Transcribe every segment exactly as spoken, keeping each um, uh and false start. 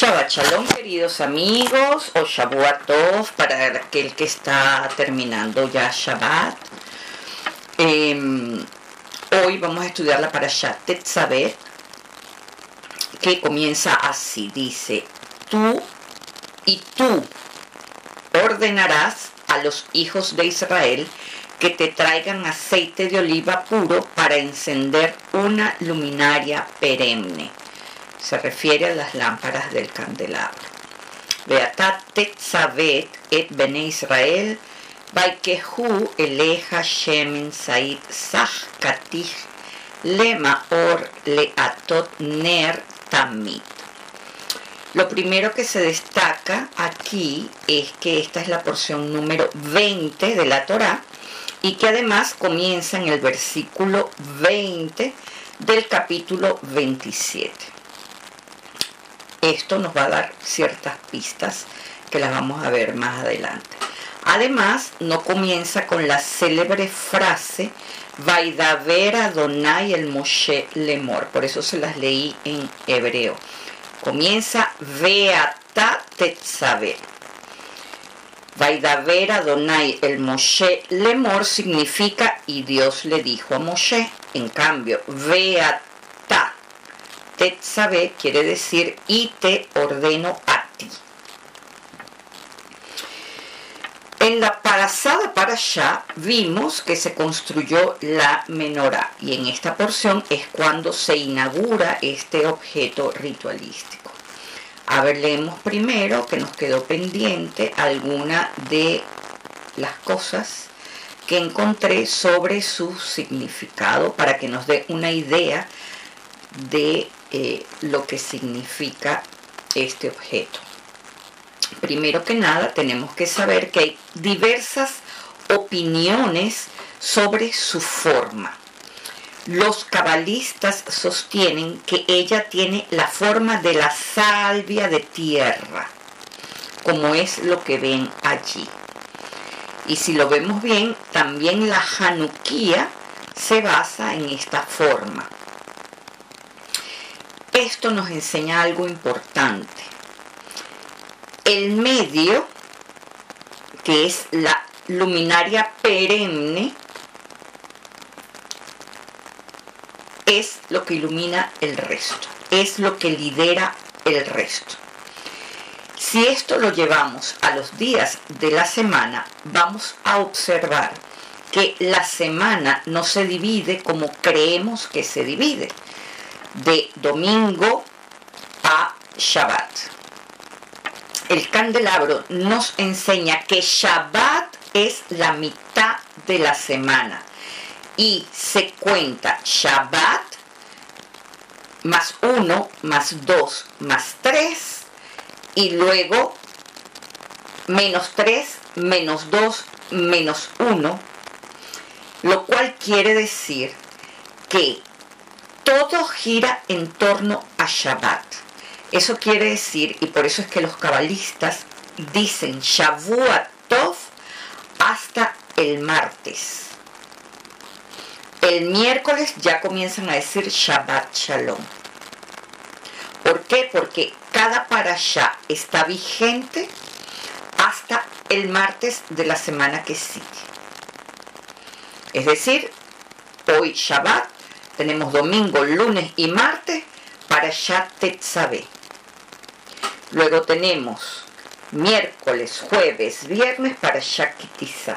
Shabbat Shalom, queridos amigos, o Shavuot Tov para aquel que está terminando ya Shabbat. Eh, hoy vamos a estudiar la Parashat Tetzaveh, que comienza así, dice: tú y tú ordenarás a los hijos de Israel que te traigan aceite de oliva puro para encender una luminaria perenne. Se refiere a las lámparas del candelabro. Beatat tetzaveh et bene Israel, vaikehu eleja shemen said sach katich lema or leatot ner tamid. Lo primero que se destaca aquí es que esta es la porción número veinte de la Torá y que además comienza en el versículo veinte del capítulo veintisiete. Esto nos va a dar ciertas pistas que las vamos a ver más adelante. Además, no comienza con la célebre frase Vaidaber Adonai el Moshe lemor. Por eso se las leí en hebreo. Comienza Beata Tetzaveh. Vaidaber Adonai el Moshe lemor significa y Dios le dijo a Moshe. En cambio, Beata Tetzaveh quiere decir y te ordeno a ti. En la pasada parashá vimos que se construyó la menorá y en esta porción es cuando se inaugura este objeto ritualístico. A ver, leemos primero, que nos quedó pendiente alguna de las cosas que encontré sobre su significado para que nos dé una idea de eh, lo que significa este objeto. Primero que nada, tenemos que saber que hay diversas opiniones sobre su forma. Los cabalistas sostienen que ella tiene la forma de la salvia de tierra, como es lo que ven allí. Y si lo vemos bien, también la Hanukkía se basa en esta forma. Esto nos enseña algo importante. El medio, que es la luminaria perenne, es lo que ilumina el resto, es lo que lidera el resto. Si esto lo llevamos a los días de la semana, vamos a observar que la semana no se divide como creemos que se divide, de domingo a Shabbat. El candelabro nos enseña que Shabbat es la mitad de la semana y se cuenta Shabbat más uno, más dos, más tres y luego menos tres, menos dos, menos uno, lo cual quiere decir que todo gira en torno a Shabbat. Eso quiere decir, y por eso es que los cabalistas dicen Shavuot Tov hasta el martes. El miércoles ya comienzan a decir Shabbat Shalom. ¿Por qué? Porque cada parashá está vigente hasta el martes de la semana que sigue. Es decir, hoy Shabbat, tenemos domingo, lunes y martes, Parashat Tetzaveh. Luego tenemos miércoles, jueves, viernes, Parashat Ki Tisa.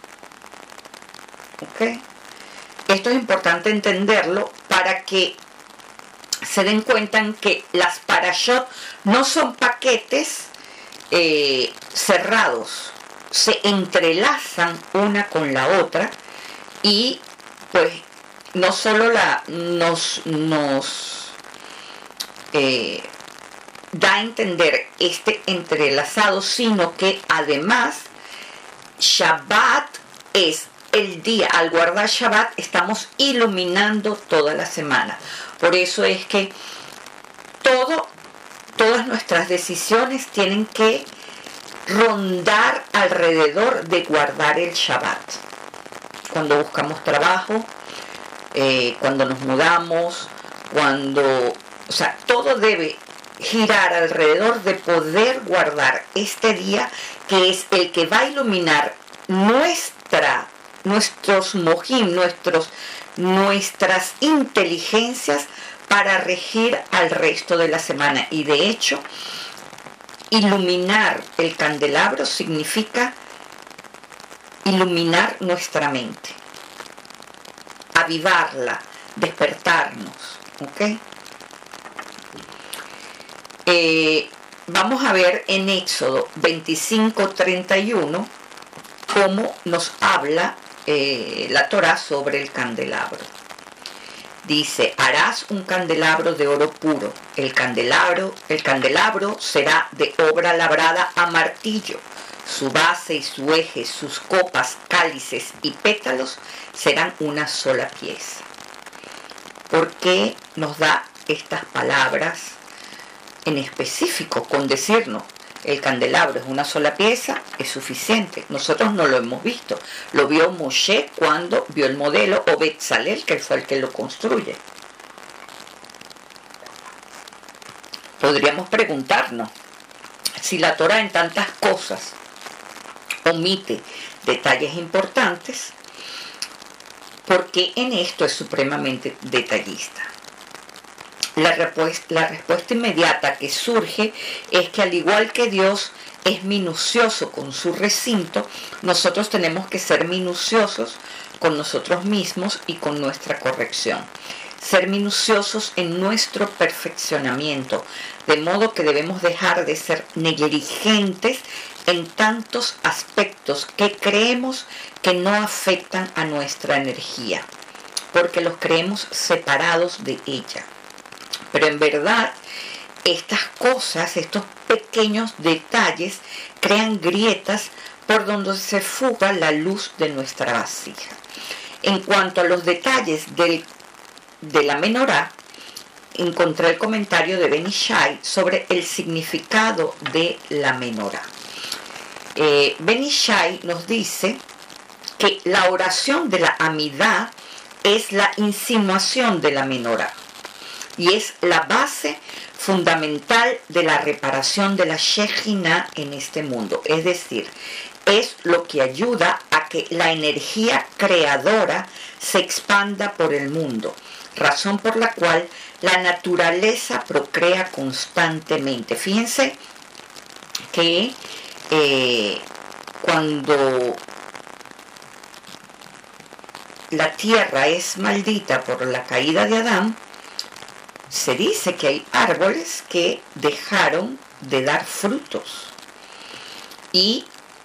¿Ok? Esto es importante entenderlo para que se den cuenta en que las parashot no son paquetes eh, cerrados, se entrelazan una con la otra y pues no solo la, nos, nos eh, da a entender este entrelazado, sino que además Shabbat es el día, al guardar Shabbat estamos iluminando toda la semana. Por eso es que todo, todas nuestras decisiones tienen que rondar alrededor de guardar el Shabbat. Cuando buscamos trabajo, Eh, cuando nos mudamos, cuando, o sea, todo debe girar alrededor de poder guardar este día, que es el que va a iluminar nuestra, nuestros mojim, nuestros, nuestras inteligencias para regir al resto de la semana. Y de hecho, iluminar el candelabro significa iluminar nuestra mente, avivarla, despertarnos, ¿ok? Eh, vamos a ver en Éxodo veinticinco treinta y uno cómo nos habla eh, la Torá sobre el candelabro. Dice: harás un candelabro de oro puro. El candelabro, el candelabro será de obra labrada a martillo. Su base y su eje, sus copas, cálices y pétalos serán una sola pieza. ¿Por qué nos da estas palabras en específico? Con decirnos el candelabro es una sola pieza es suficiente. Nosotros no lo hemos visto. Lo vio Moshe cuando vio el modelo, o Betzalel, que fue el que lo construye. Podríamos preguntarnos si la Torá en tantas cosas omite detalles importantes, porque en esto es supremamente detallista. La respuesta, la respuesta inmediata que surge es que, al igual que Dios es minucioso con su recinto, nosotros tenemos que ser minuciosos con nosotros mismos y con nuestra corrección. Ser minuciosos en nuestro perfeccionamiento, de modo que debemos dejar de ser negligentes en tantos aspectos que creemos que no afectan a nuestra energía, porque los creemos separados de ella. Pero en verdad, estas cosas, estos pequeños detalles, crean grietas por donde se fuga la luz de nuestra vasija. En cuanto a los detalles del, de la menorá, encontré el comentario de Ben Ishai sobre el significado de la menorá. Eh, Ben Ishai nos dice que la oración de la Amidá es la insinuación de la menorá y es la base fundamental de la reparación de la Shejinah en este mundo. Es decir, es lo que ayuda a que la energía creadora se expanda por el mundo, razón por la cual la naturaleza procrea constantemente. Fíjense que eh, cuando la tierra es maldita por la caída de Adán, se dice que hay árboles que dejaron de dar frutos. Y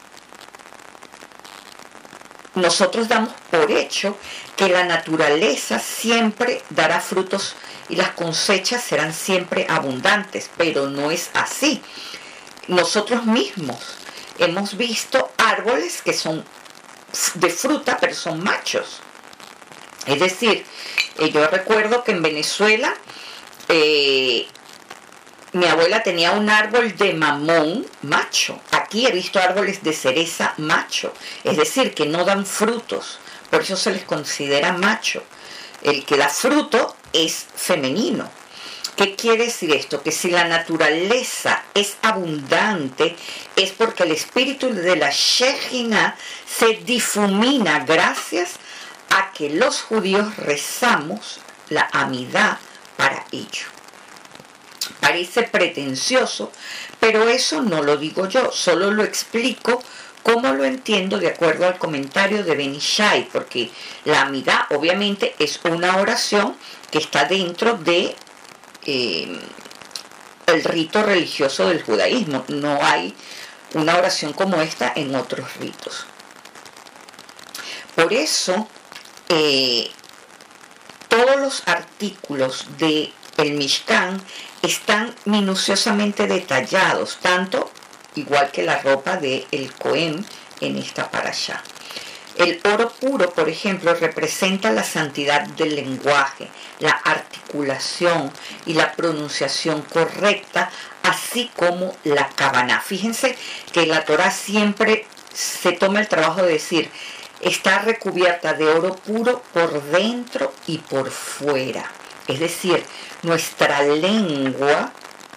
nosotros damos por hecho que la naturaleza siempre dará frutos y las cosechas serán siempre abundantes, pero no es así. Nosotros mismos hemos visto árboles que son de fruta, pero son machos. Es decir, eh, yo recuerdo que en Venezuela eh, mi abuela tenía un árbol de mamón macho. Aquí he visto árboles de cereza macho, es decir, que no dan frutos, por eso se les considera macho. El que da fruto es femenino. ¿Qué quiere decir esto? Que si la naturaleza es abundante, es porque el espíritu de la Shejinah se difumina gracias a que los judíos rezamos la Amidá para ello. Parece pretencioso, pero eso no lo digo yo, solo lo explico como lo entiendo de acuerdo al comentario de Ben Ishai, porque la Amidá obviamente es una oración que está dentro de eh, el rito religioso del judaísmo. No hay una oración como esta en otros ritos. Por eso, eh, todos los artículos del Mishkan están minuciosamente detallados, tanto igual que la ropa del Cohen en esta parashá. El oro puro, por ejemplo, representa la santidad del lenguaje, la articulación y la pronunciación correcta, así como la Kavaná. Fíjense que la Torá siempre se toma el trabajo de decir: está recubierta de oro puro por dentro y por fuera. Es decir, nuestra lengua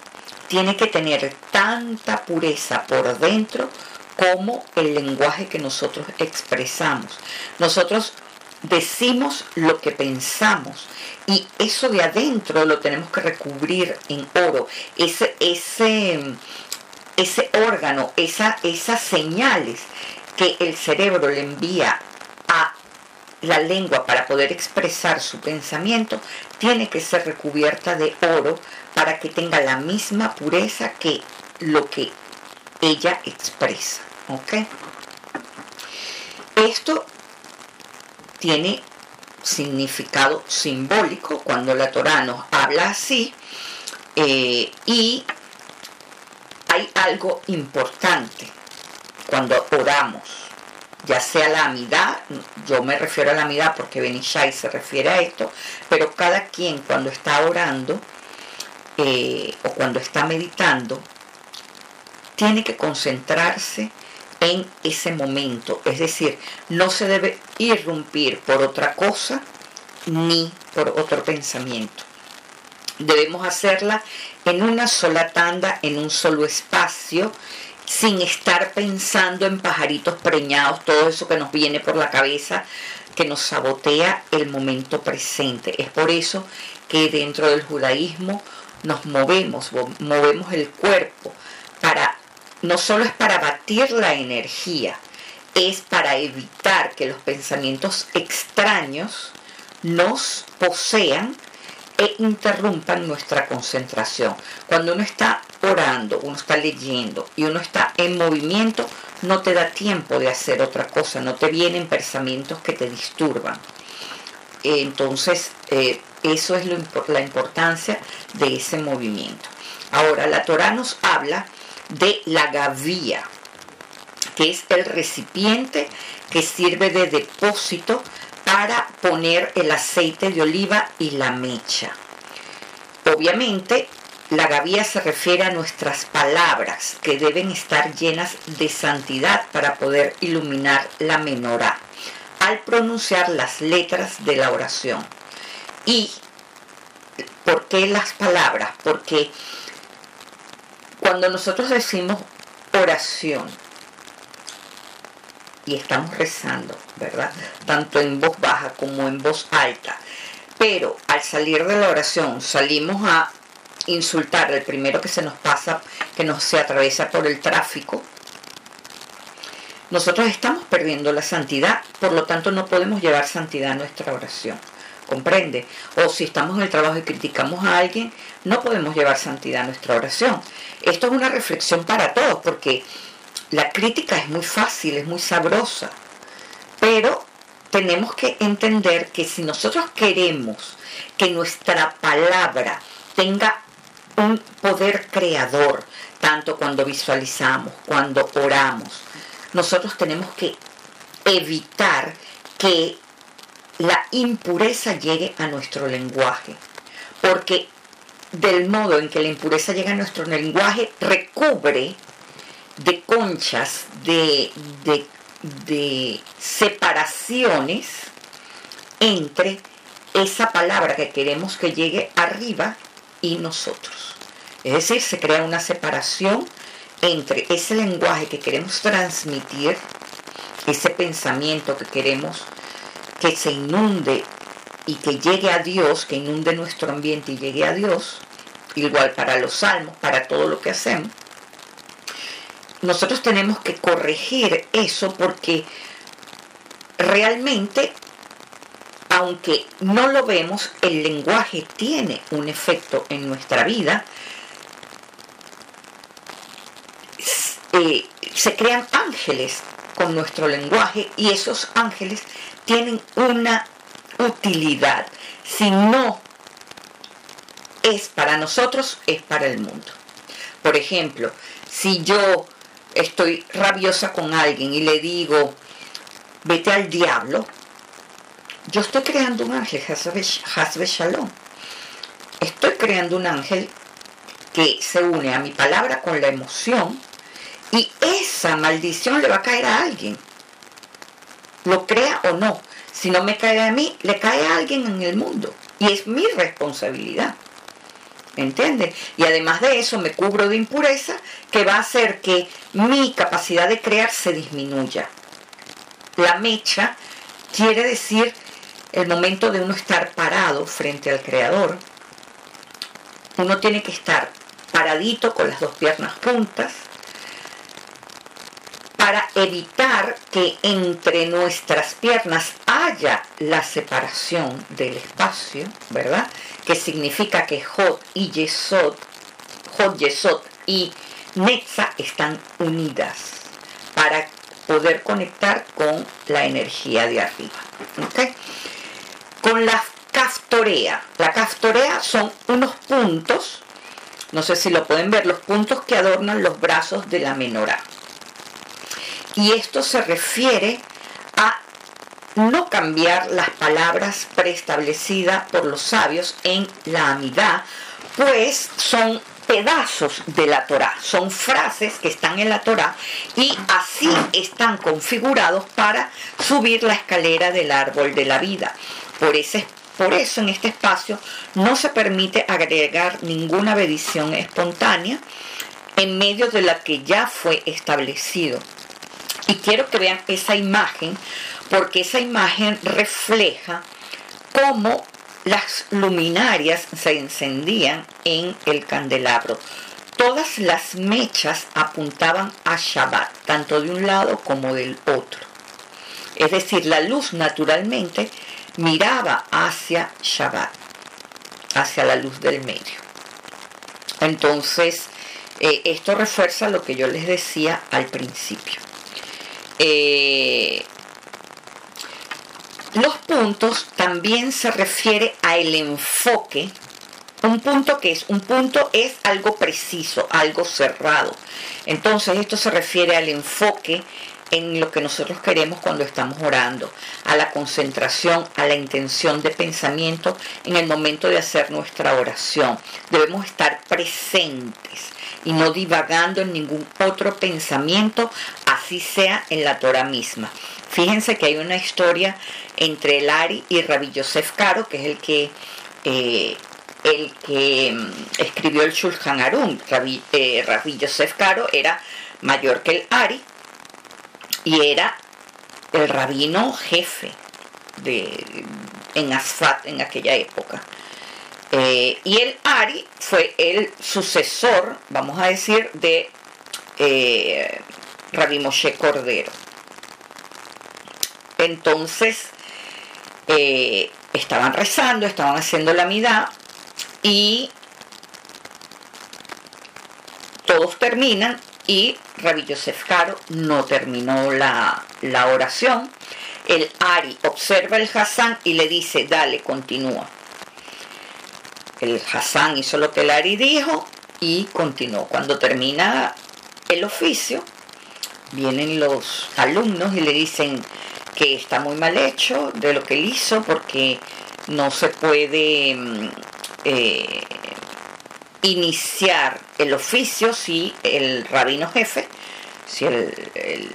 tiene que tener tanta pureza por dentro como el lenguaje que nosotros expresamos. Nosotros decimos lo que pensamos y eso de adentro lo tenemos que recubrir en oro. Ese, ese, ese órgano, esa, esas señales que el cerebro le envía a la lengua para poder expresar su pensamiento, tiene que ser recubierta de oro para que tenga la misma pureza que lo que ella expresa. ¿Ok? Esto tiene significado simbólico cuando la Torá nos habla así, eh, y hay algo importante cuando oramos, ya sea la amidad, yo me refiero a la amidad porque Ben Ishai se refiere a esto, pero cada quien cuando está orando eh, o cuando está meditando tiene que concentrarse en ese momento, es decir, no se debe irrumpir por otra cosa ni por otro pensamiento. Debemos hacerla en una sola tanda, en un solo espacio, sin estar pensando en pajaritos preñados, todo eso que nos viene por la cabeza, que nos sabotea el momento presente. Es por eso que dentro del judaísmo nos movemos, movemos el cuerpo, para no solo es para batir la energía, es para evitar que los pensamientos extraños nos posean e interrumpan nuestra concentración. Cuando uno está orando, uno está leyendo y uno está en movimiento, no te da tiempo de hacer otra cosa, no te vienen pensamientos que te disturban. Entonces, eh, eso es lo, la importancia de ese movimiento. Ahora, la Torá nos habla de la gavía, que es el recipiente que sirve de depósito para poner el aceite de oliva y la mecha. Obviamente, la gavía se refiere a nuestras palabras, que deben estar llenas de santidad para poder iluminar la menorá al pronunciar las letras de la oración. ¿Y por qué las palabras? Porque cuando nosotros decimos oración y estamos rezando, ¿verdad? Tanto en voz baja como en voz alta, pero al salir de la oración salimos a insultar al primero que se nos pasa, que nos se atraviesa por el tráfico, nosotros estamos perdiendo la santidad, por lo tanto no podemos llevar santidad a nuestra oración. ¿Comprende? O si estamos en el trabajo y criticamos a alguien, no podemos llevar santidad a nuestra oración. Esto es una reflexión para todos, porque la crítica es muy fácil, es muy sabrosa, pero tenemos que entender que si nosotros queremos que nuestra palabra tenga un poder creador, tanto cuando visualizamos, cuando oramos, nosotros tenemos que evitar que la impureza llegue a nuestro lenguaje, porque del modo en que la impureza llega a nuestro lenguaje, recubre de conchas, de, de, de separaciones entre esa palabra que queremos que llegue arriba y nosotros. Es decir, se crea una separación entre ese lenguaje que queremos transmitir, ese pensamiento que queremos que se inunde y que llegue a Dios, que inunde nuestro ambiente y llegue a Dios, igual para los salmos, para todo lo que hacemos. Nosotros tenemos que corregir eso, porque realmente, aunque no lo vemos, el lenguaje tiene un efecto en nuestra vida. Eh, se crean ángeles con nuestro lenguaje y esos ángeles tienen una utilidad. Si no es para nosotros, es para el mundo. Por ejemplo, si yo estoy rabiosa con alguien y le digo, vete al diablo, yo estoy creando un ángel, Hasbe Shalom. Estoy creando un ángel que se une a mi palabra con la emoción, y esa maldición le va a caer a alguien, lo crea o no. Si no me cae a mí, le cae a alguien en el mundo, y es mi responsabilidad. ¿entiendes? Y además de eso me cubro de impureza que va a hacer que mi capacidad de crear se disminuya. La mecha quiere decir el momento de uno estar parado frente al Creador. Uno tiene que estar paradito con las dos piernas juntas para evitar que entre nuestras piernas haya la separación del espacio, ¿verdad? Que significa que Hod y Yesod, Hod, Yesod y Netza están unidas para poder conectar con la energía de arriba, ¿ok? Con la Kaftorea. La Kaftorea son unos puntos, no sé si lo pueden ver, los puntos que adornan los brazos de la menorá. Y esto se refiere a no cambiar las palabras preestablecidas por los sabios en la Amidá, pues son pedazos de la Torá, son frases que están en la Torá y así están configurados para subir la escalera del árbol de la vida. Por ese Por eso en este espacio no se permite agregar ninguna bendición espontánea en medio de la que ya fue establecido. Y quiero que vean esa imagen, porque esa imagen refleja cómo las luminarias se encendían en el candelabro. Todas las mechas apuntaban a Shabbat, tanto de un lado como del otro. Es decir, la luz naturalmente miraba hacia Shabbat, hacia la luz del medio. Entonces, eh, esto refuerza lo que yo les decía al principio. Eh, los puntos también se refiere a el enfoque. Un punto que es, un punto es algo preciso, algo cerrado. Entonces esto se refiere al enfoque en lo que nosotros queremos cuando estamos orando, a la concentración, a la intención de pensamiento en el momento de hacer nuestra oración. Debemos estar presentes y no divagando en ningún otro pensamiento, así sea en la Torah misma. Fíjense que hay una historia entre el Ari y Rabbi Yosef Karo, que es el que eh, el que um, escribió el Shulchan Aruch. Rabbi, eh, Rabbi Yosef Karo era mayor que el Ari y era el rabino jefe de, en Asfat en aquella época. Eh, y el Ari fue el sucesor, vamos a decir, de eh, Rabbi Moshe Cordero. Entonces, eh, estaban rezando, estaban haciendo la midá y todos terminan y Rabbi Yosef Karo no terminó la, la oración. El Ari observa el Hassán y le dice, dale, continúa. El Hassán hizo lo que el Ari dijo y continuó. Cuando termina el oficio, vienen los alumnos y le dicen que está muy mal hecho de lo que él hizo porque no se puede eh, iniciar el oficio si el rabino jefe, si el, el,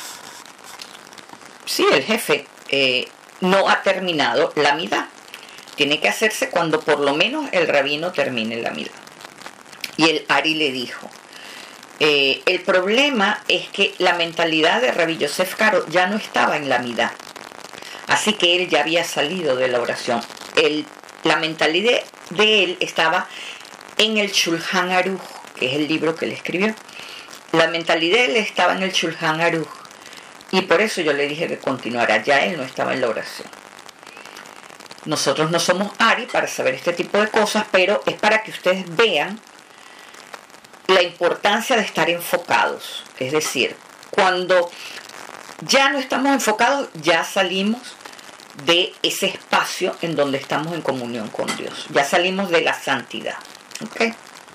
si el jefe eh, no ha terminado la midá. Tiene que hacerse cuando por lo menos el rabino termine la midá. Y el Ari le dijo, eh, el problema es que la mentalidad de Rabbi Yosef Karo ya no estaba en la midá. Así que él ya había salido de la oración. El, la mentalidad de él estaba en el Shulchan Aruch, que es el libro que él escribió. La mentalidad de él estaba en el Shulchan Aruch. Y por eso yo le dije que continuara. Ya él no estaba en la oración. Nosotros no somos Ari para saber este tipo de cosas, pero es para que ustedes vean la importancia de estar enfocados. Es decir, cuando ya no estamos enfocados, ya salimos de ese espacio en donde estamos en comunión con Dios. Ya salimos de la santidad. ¿Okay?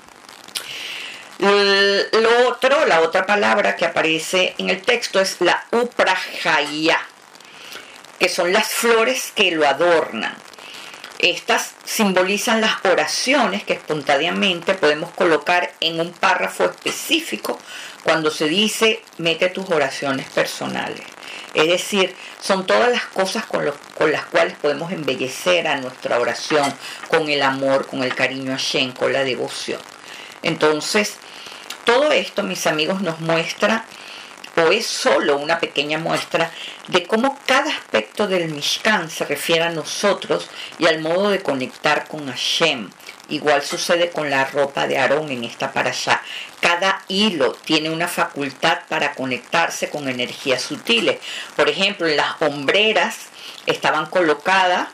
Lo otro, la otra palabra que aparece en el texto es la uprajaya, que son las flores que lo adornan. Estas simbolizan las oraciones que espontáneamente podemos colocar en un párrafo específico cuando se dice mete tus oraciones personales. Es decir, son todas las cosas con, los, con las cuales podemos embellecer a nuestra oración, con el amor, con el cariño a Hashem, con la devoción. Entonces, todo esto, mis amigos, nos muestra, o es solo una pequeña muestra, de cómo cada aspecto del Mishkan se refiere a nosotros y al modo de conectar con Hashem. Igual sucede con la ropa de Aarón en esta parashá. Cada hilo tiene una facultad para conectarse con energías sutiles. Por ejemplo, en las hombreras estaban colocadas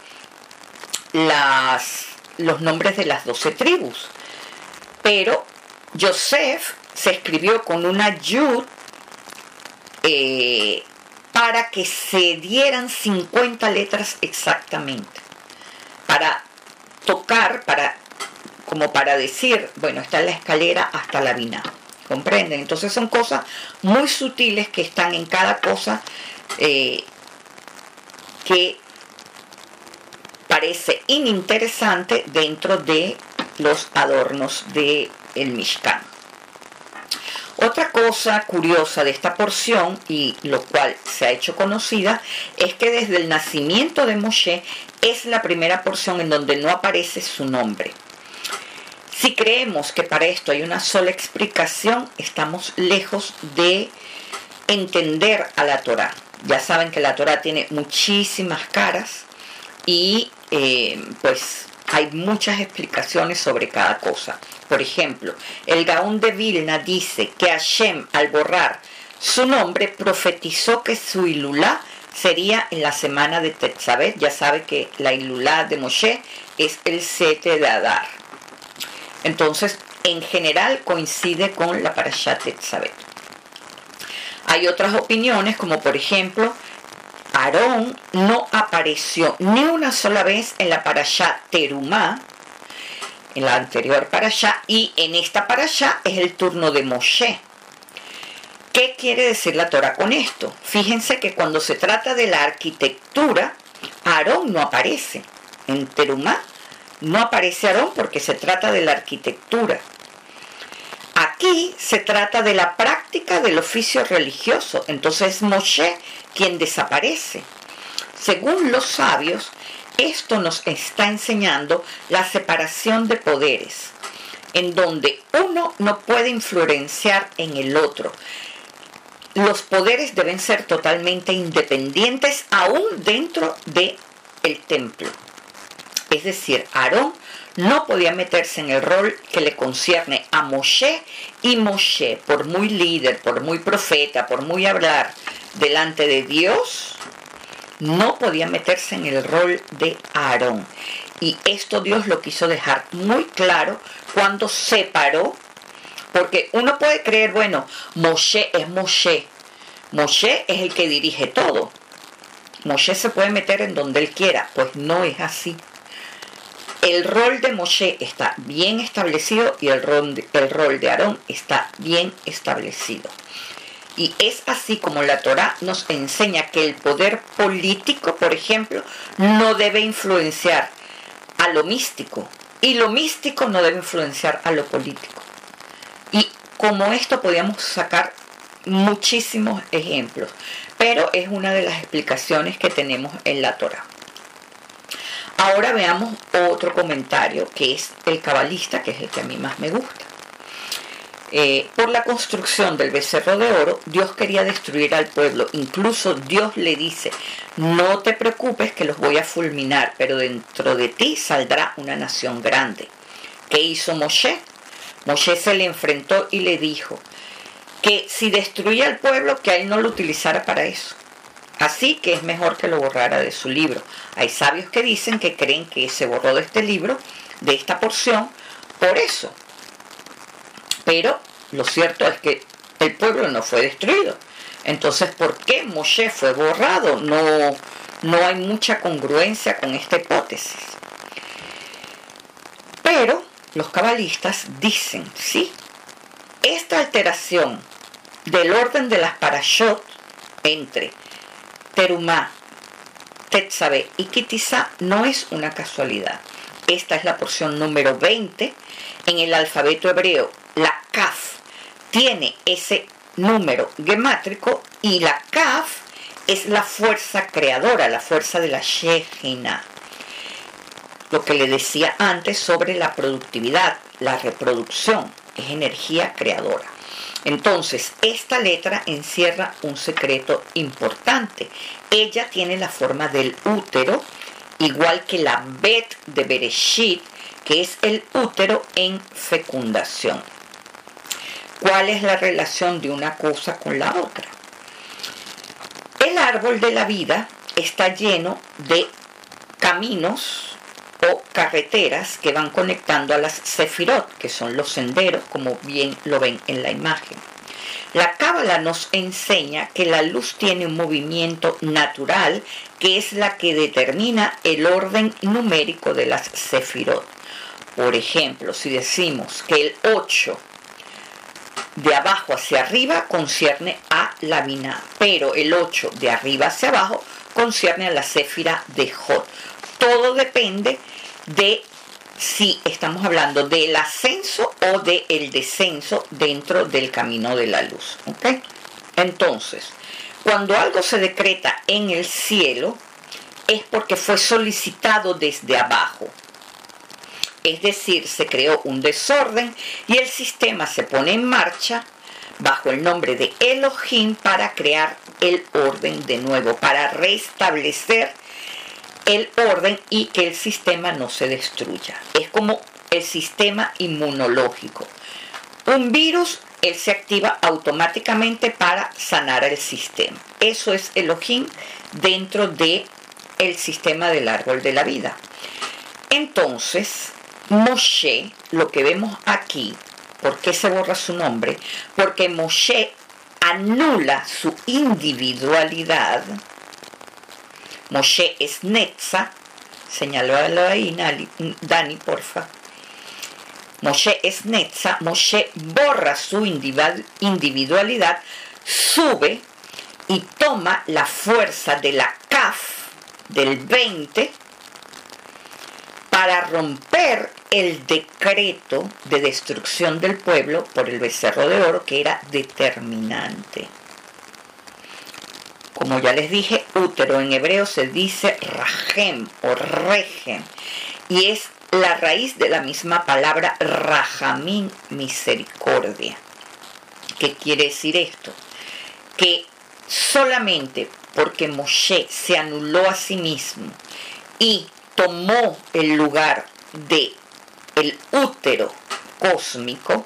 las, los nombres de las doce tribus. Pero Yosef se escribió con una yud eh, para que se dieran cincuenta letras exactamente. Para tocar, para como para decir, bueno, está en la escalera hasta la Biná. ¿Comprenden? Entonces son cosas muy sutiles que están en cada cosa eh, que parece ininteresante dentro de los adornos del Mishkan. Otra cosa curiosa de esta porción, y lo cual se ha hecho conocida, es que desde el nacimiento de Moshe es la primera porción en donde no aparece su nombre. Si creemos que para esto hay una sola explicación, estamos lejos de entender a la Torá. Ya saben que la Torá tiene muchísimas caras y eh, pues hay muchas explicaciones sobre cada cosa. Por ejemplo, el Gaón de Vilna dice que Hashem, al borrar su nombre, profetizó que su Ilulá sería en la semana de Tetzaveh. Ya sabe que la Ilulá de Moshe es el siete de Adar. Entonces, en general coincide con la Parashá Tetzaveh. Hay otras opiniones, como por ejemplo, Aarón no apareció ni una sola vez en la Parashá Terumá, en la anterior Parashá, y en esta Parashá es el turno de Moshe. ¿Qué quiere decir la Torá con esto? Fíjense que cuando se trata de la arquitectura, Aarón no aparece. En Terumá no aparece Aarón porque se trata de la arquitectura. Aquí se trata de la práctica del oficio religioso, entonces es Moshe quien desaparece. Según los sabios, esto nos está enseñando la separación de poderes, en donde uno no puede influenciar en el otro. Los poderes deben ser totalmente independientes, aún dentro del templo. Es decir, Aarón no podía meterse en el rol que le concierne a Moshe, y Moshe, por muy líder, por muy profeta, por muy hablar delante de Dios, no podía meterse en el rol de Aarón. Y esto Dios lo quiso dejar muy claro cuando separó, porque uno puede creer, bueno, Moshe es Moshe, Moshe es el que dirige todo, Moshe se puede meter en donde él quiera. Pues no es así. El rol de Moshe está bien establecido y el rol de, el rol de Aarón está bien establecido. Y es así como la Torá nos enseña que el poder político, por ejemplo, no debe influenciar a lo místico, y lo místico no debe influenciar a lo político. Y como esto podríamos sacar muchísimos ejemplos, pero es una de las explicaciones que tenemos en la Torá. Ahora veamos otro comentario, que es el cabalista, que es el que a mí más me gusta. Eh, por la construcción del becerro de oro, Dios quería destruir al pueblo. Incluso Dios le dice, no te preocupes que los voy a fulminar, pero dentro de ti saldrá una nación grande. ¿Qué hizo Moshe? Moshe se le enfrentó y le dijo que si destruía al pueblo, que a él no lo utilizara para eso. Así que es mejor que lo borrara de su libro. Hay sabios que dicen que creen que se borró de este libro, de esta porción, por eso. Pero lo cierto es que el pueblo no fue destruido. Entonces, ¿por qué Moshe fue borrado? No, no hay mucha congruencia con esta hipótesis. Pero los cabalistas dicen, sí, esta alteración del orden de las parashot entre Terumá Tetzabeh y Kitizá no es una casualidad. Esta es la porción número veinte. En el alfabeto hebreo, la Kaf tiene ese número gemátrico y la Kaf es la fuerza creadora, la fuerza de la Shejina. Lo que le decía antes sobre la productividad, la reproducción, es energía creadora. Entonces, esta letra encierra un secreto importante. Ella tiene la forma del útero, igual que la Bet de Bereshit, que es el útero en fecundación. ¿Cuál es la relación de una cosa con la otra? El árbol de la vida está lleno de caminos o carreteras que van conectando a las sefirot, que son los senderos, como bien lo ven en la imagen. La Cábala nos enseña que la luz tiene un movimiento natural, que es la que determina el orden numérico de las sefirot. Por ejemplo, si decimos que el ocho de abajo hacia arriba concierne a la Binah, pero el ocho de arriba hacia abajo concierne a la séfira de Jod. Todo depende de si estamos hablando del ascenso o del descenso dentro del camino de la luz. ¿Okay? Entonces, cuando algo se decreta en el cielo, es porque fue solicitado desde abajo. Es decir, se creó un desorden y el sistema se pone en marcha bajo el nombre de Elohim para crear el orden de nuevo, para restablecer el orden y que el sistema no se destruya. Es como el sistema inmunológico. Un virus, él se activa automáticamente para sanar el sistema. Eso es Elohim dentro del sistema del árbol de la vida. Entonces, Moshe, lo que vemos aquí, ¿por qué se borra su nombre? Porque Moshe anula su individualidad. Moshe es Netza, señálalo ahí, Dani, porfa. Moshe es Netza, Moshe borra su individualidad, sube y toma la fuerza de la Kaf, del veinte, para romper el decreto de destrucción del pueblo por el becerro de oro, que era determinante. Como ya les dije, útero en hebreo se dice rajem o rejem, y es la raíz de la misma palabra rajamín, misericordia. ¿Qué quiere decir esto? Que solamente porque Moshe se anuló a sí mismo y tomó el lugar de el útero cósmico,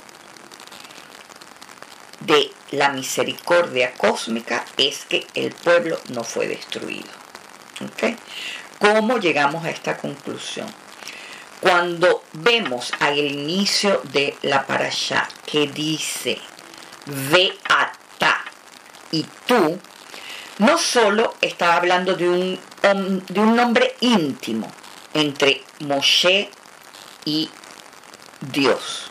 de la misericordia cósmica, es que el pueblo no fue destruido. ¿Okay? ¿Cómo llegamos a esta conclusión? Cuando vemos al inicio de la parashá que dice Ve'ata y tú, no solo estaba hablando de un, de un nombre íntimo entre Moshe y Dios.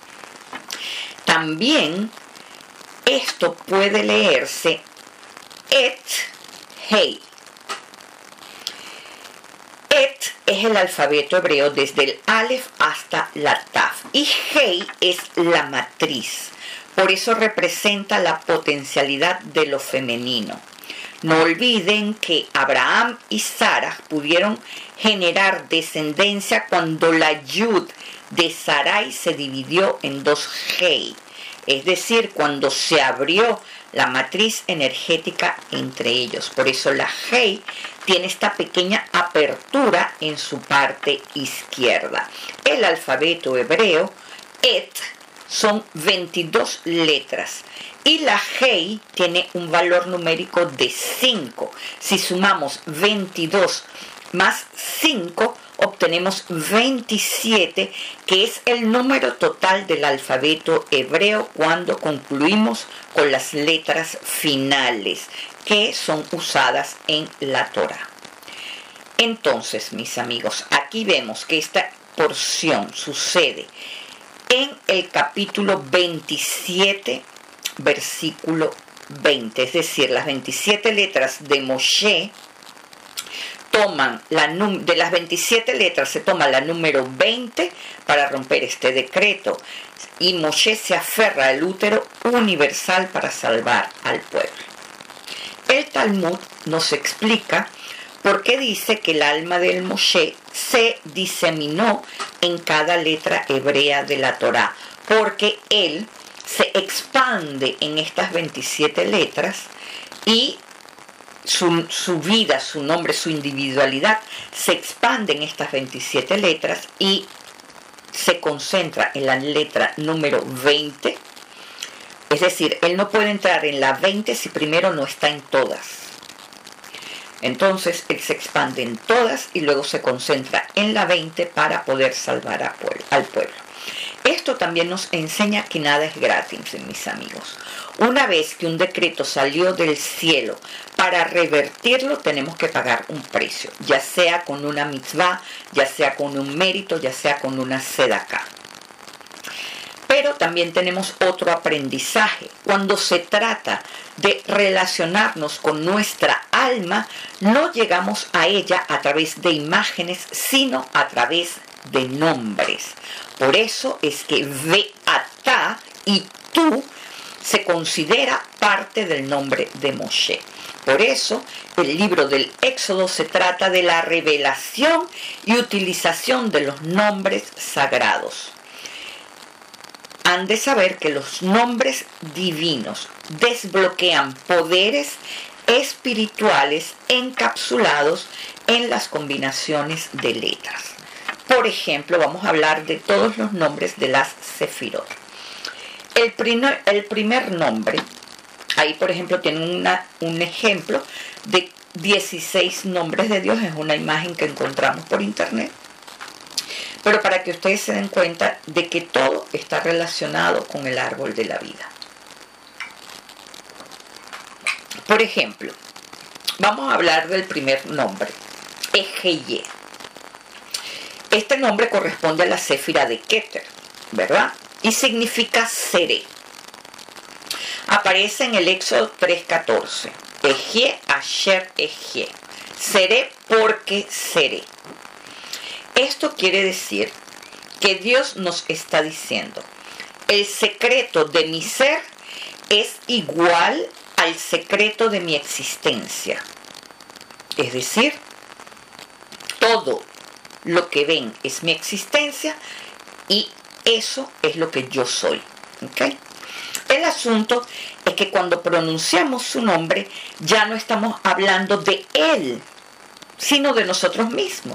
También esto puede leerse et hei. Et es el alfabeto hebreo desde el Aleph hasta la Taf y hei es la matriz. Por eso representa la potencialidad de lo femenino. No olviden que Abraham y Sara pudieron generar descendencia cuando la Yud de Sarai se dividió en dos Hei, es decir, cuando se abrió la matriz energética entre ellos. Por eso la Hei tiene esta pequeña apertura en su parte izquierda. El alfabeto hebreo, Et, son veintidós letras. Y la Hei tiene un valor numérico de cinco. Si sumamos veintidós más cinco, obtenemos veintisiete, que es el número total del alfabeto hebreo cuando concluimos con las letras finales que son usadas en la Torá. Entonces, mis amigos, aquí vemos que esta porción sucede en el capítulo veintisiete, versículo veinte, es decir, las veintisiete letras de Moshe toman la num- de las veintisiete letras se toma la número veinte para romper este decreto, y Moshe se aferra al útero universal para salvar al pueblo. El Talmud nos explica por qué dice que el alma del Moshe se diseminó en cada letra hebrea de la Torá, porque él se expande en estas veintisiete letras y Su, su vida, su nombre, su individualidad se expande en estas veintisiete letras y se concentra en la letra número veinte. Es decir, él no puede entrar en la veinte si primero no está en todas. Entonces él se expande en todas y luego se concentra en la veinte para poder salvar a pueblo, al pueblo. Esto también nos enseña que nada es gratis, mis amigos. Una vez que un decreto salió del cielo, para revertirlo tenemos que pagar un precio, ya sea con una mitzvah, ya sea con un mérito, ya sea con una sedaká. Pero también tenemos otro aprendizaje. Cuando se trata de relacionarnos con nuestra alma, no llegamos a ella a través de imágenes, sino a través de nombres. Por eso es que Ve'atá y tú se considera parte del nombre de Moshe. Por eso el libro del Éxodo se trata de la revelación y utilización de los nombres sagrados. Han de saber que los nombres divinos desbloquean poderes espirituales encapsulados en las combinaciones de letras. Por ejemplo, vamos a hablar de todos los nombres de las Sefirot. El primer, el primer nombre, ahí por ejemplo tienen una, un ejemplo de dieciséis nombres de Dios, es una imagen que encontramos por internet. Pero para que ustedes se den cuenta de que todo está relacionado con el árbol de la vida. Por ejemplo, vamos a hablar del primer nombre, Ejeye. Este nombre corresponde a la Séfira de Keter, ¿verdad? Y significa seré. Aparece en el Éxodo tres catorce. Ejé, asher, ejé. Seré porque seré. Esto quiere decir que Dios nos está diciendo, el secreto de mi ser es igual al secreto de mi existencia. Es decir, todo lo que ven es mi existencia y eso es lo que yo soy. ¿Okay? El asunto es que cuando pronunciamos su nombre ya no estamos hablando de Él, sino de nosotros mismos.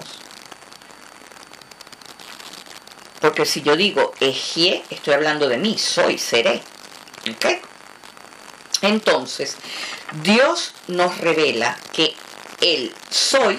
Porque si yo digo Ejie, estoy hablando de mí, soy, seré. ¿Okay? Entonces, Dios nos revela que el soy,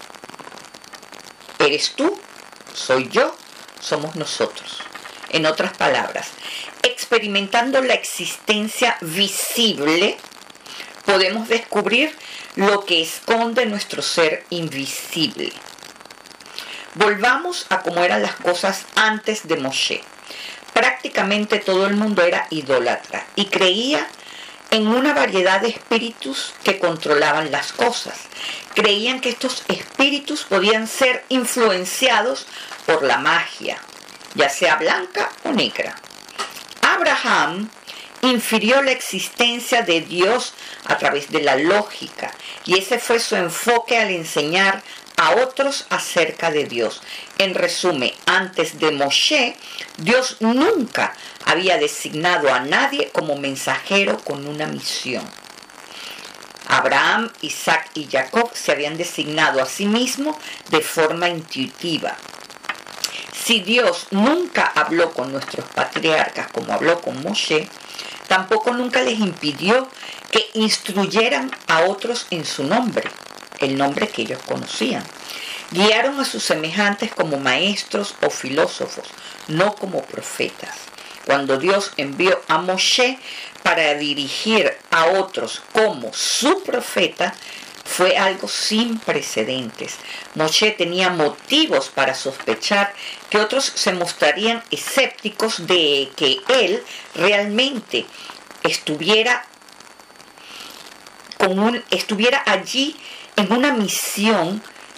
eres tú, soy yo, somos nosotros. En otras palabras, experimentando la existencia visible, podemos descubrir lo que esconde nuestro ser invisible. Volvamos a cómo eran las cosas antes de Moshe. Prácticamente todo el mundo era idólatra y creía en una variedad de espíritus que controlaban las cosas. Creían que estos espíritus podían ser influenciados por la magia, ya sea blanca o negra. Abraham infirió la existencia de Dios a través de la lógica, y ese fue su enfoque al enseñar a otros acerca de Dios. En resumen, antes de Moshe, Dios nunca había designado a nadie como mensajero con una misión. Abraham, Isaac y Jacob se habían designado a sí mismos de forma intuitiva. Si Dios nunca habló con nuestros patriarcas como habló con Moshe, tampoco nunca les impidió que instruyeran a otros en su nombre, el nombre que ellos conocían. Guiaron a sus semejantes como maestros o filósofos, no como profetas. Cuando Dios envió a Moshe para dirigir a otros como su profeta, fue algo sin precedentes. Moshe tenía motivos para sospechar que otros se mostrarían escépticos de que él realmente estuviera, con un, estuviera allí en una misión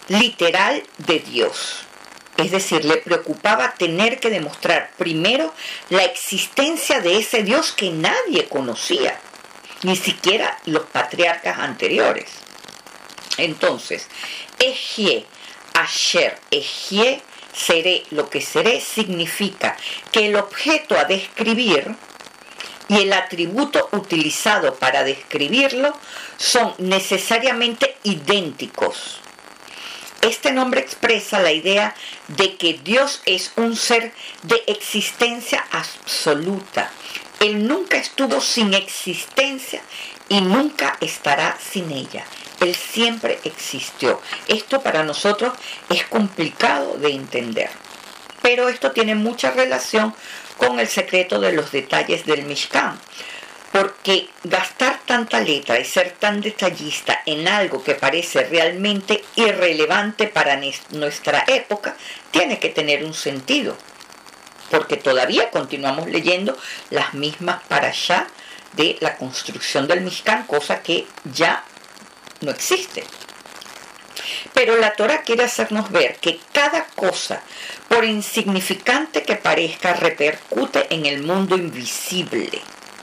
literal de Dios. Es decir, le preocupaba tener que demostrar primero la existencia de ese Dios que nadie conocía, ni siquiera los patriarcas anteriores. Entonces, Ejie, Asher, Ejie, seré lo que seré, significa que el objeto a describir y el atributo utilizado para describirlo son necesariamente idénticos. Este nombre expresa la idea de que Dios es un ser de existencia absoluta. Él nunca estuvo sin existencia y nunca estará sin ella. Él siempre existió. Esto para nosotros es complicado de entender, pero esto tiene mucha relación con el secreto de los detalles del Mishkan, porque gastar tanta letra y ser tan detallista en algo que parece realmente irrelevante para nuestra época tiene que tener un sentido, porque todavía continuamos leyendo las mismas parashá de la construcción del Mishkan, cosa que ya no existe. Pero la Torá quiere hacernos ver que cada cosa, por insignificante que parezca, repercute en el mundo invisible.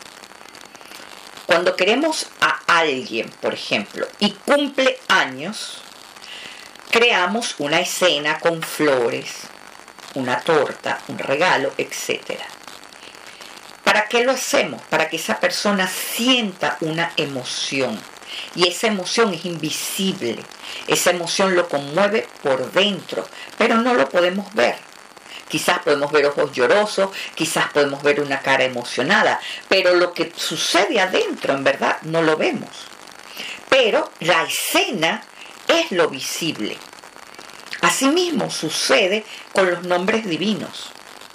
Cuando queremos a alguien, por ejemplo, y cumple años, creamos una escena con flores, una torta, un regalo, etcétera. ¿Para qué lo hacemos? Para que esa persona sienta una emoción. Y esa emoción es invisible. Esa emoción lo conmueve por dentro, pero no lo podemos ver. Quizás podemos ver ojos llorosos, quizás podemos ver una cara emocionada, pero lo que sucede adentro, en verdad, no lo vemos. Pero la escena es lo visible. Asimismo sucede con los nombres divinos.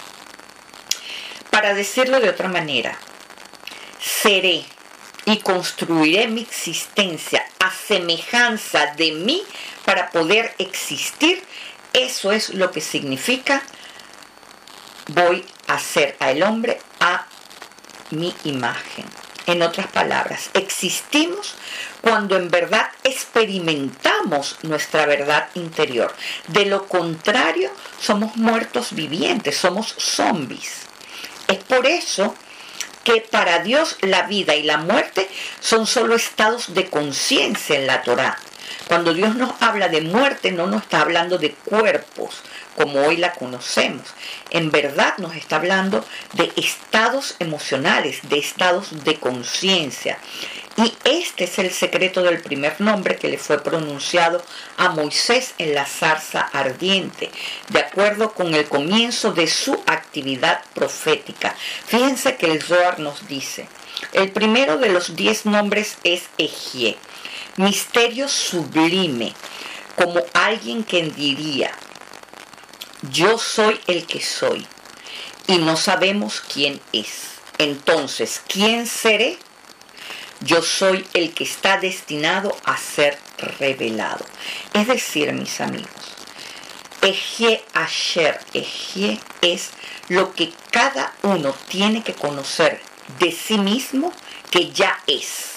Para decirlo de otra manera, seré y construiré mi existencia a semejanza de mí para poder existir. Eso es lo que significa voy a hacer al hombre a mi imagen. En otras palabras, existimos cuando en verdad experimentamos nuestra verdad interior. De lo contrario, somos muertos vivientes, somos zombies. Es por eso que para Dios la vida y la muerte son solo estados de conciencia en la Torá. Cuando Dios nos habla de muerte, no nos está hablando de cuerpos, como hoy la conocemos. En verdad nos está hablando de estados emocionales, de estados de conciencia. Y este es el secreto del primer nombre que le fue pronunciado a Moisés en la zarza ardiente, de acuerdo con el comienzo de su actividad profética. Fíjense que el Zohar nos dice, el primero de los diez nombres es Ejie, misterio sublime, como alguien que diría, yo soy el que soy, y no sabemos quién es. Entonces, ¿quién seré? Yo soy el que está destinado a ser revelado. Es decir, mis amigos, Ejie Asher, Ejie es lo que cada uno tiene que conocer de sí mismo que ya es.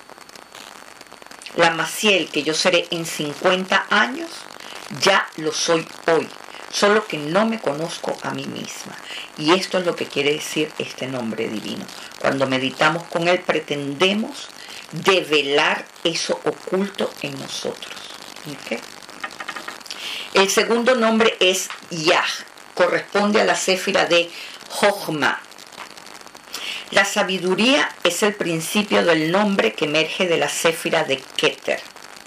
La Maciel que yo seré en cincuenta años, ya lo soy hoy, solo que no me conozco a mí misma. Y esto es lo que quiere decir este nombre divino. Cuando meditamos con él, pretendemos develar eso oculto en nosotros. ¿Okay? El segundo nombre es Yah, corresponde a la céfira de Jochma. La sabiduría es el principio del nombre que emerge de la céfira de Keter.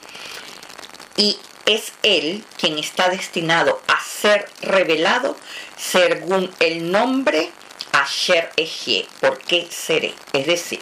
Y es él quien está destinado a ser revelado según el nombre Asher Ejie, ¿por qué seré? Es decir,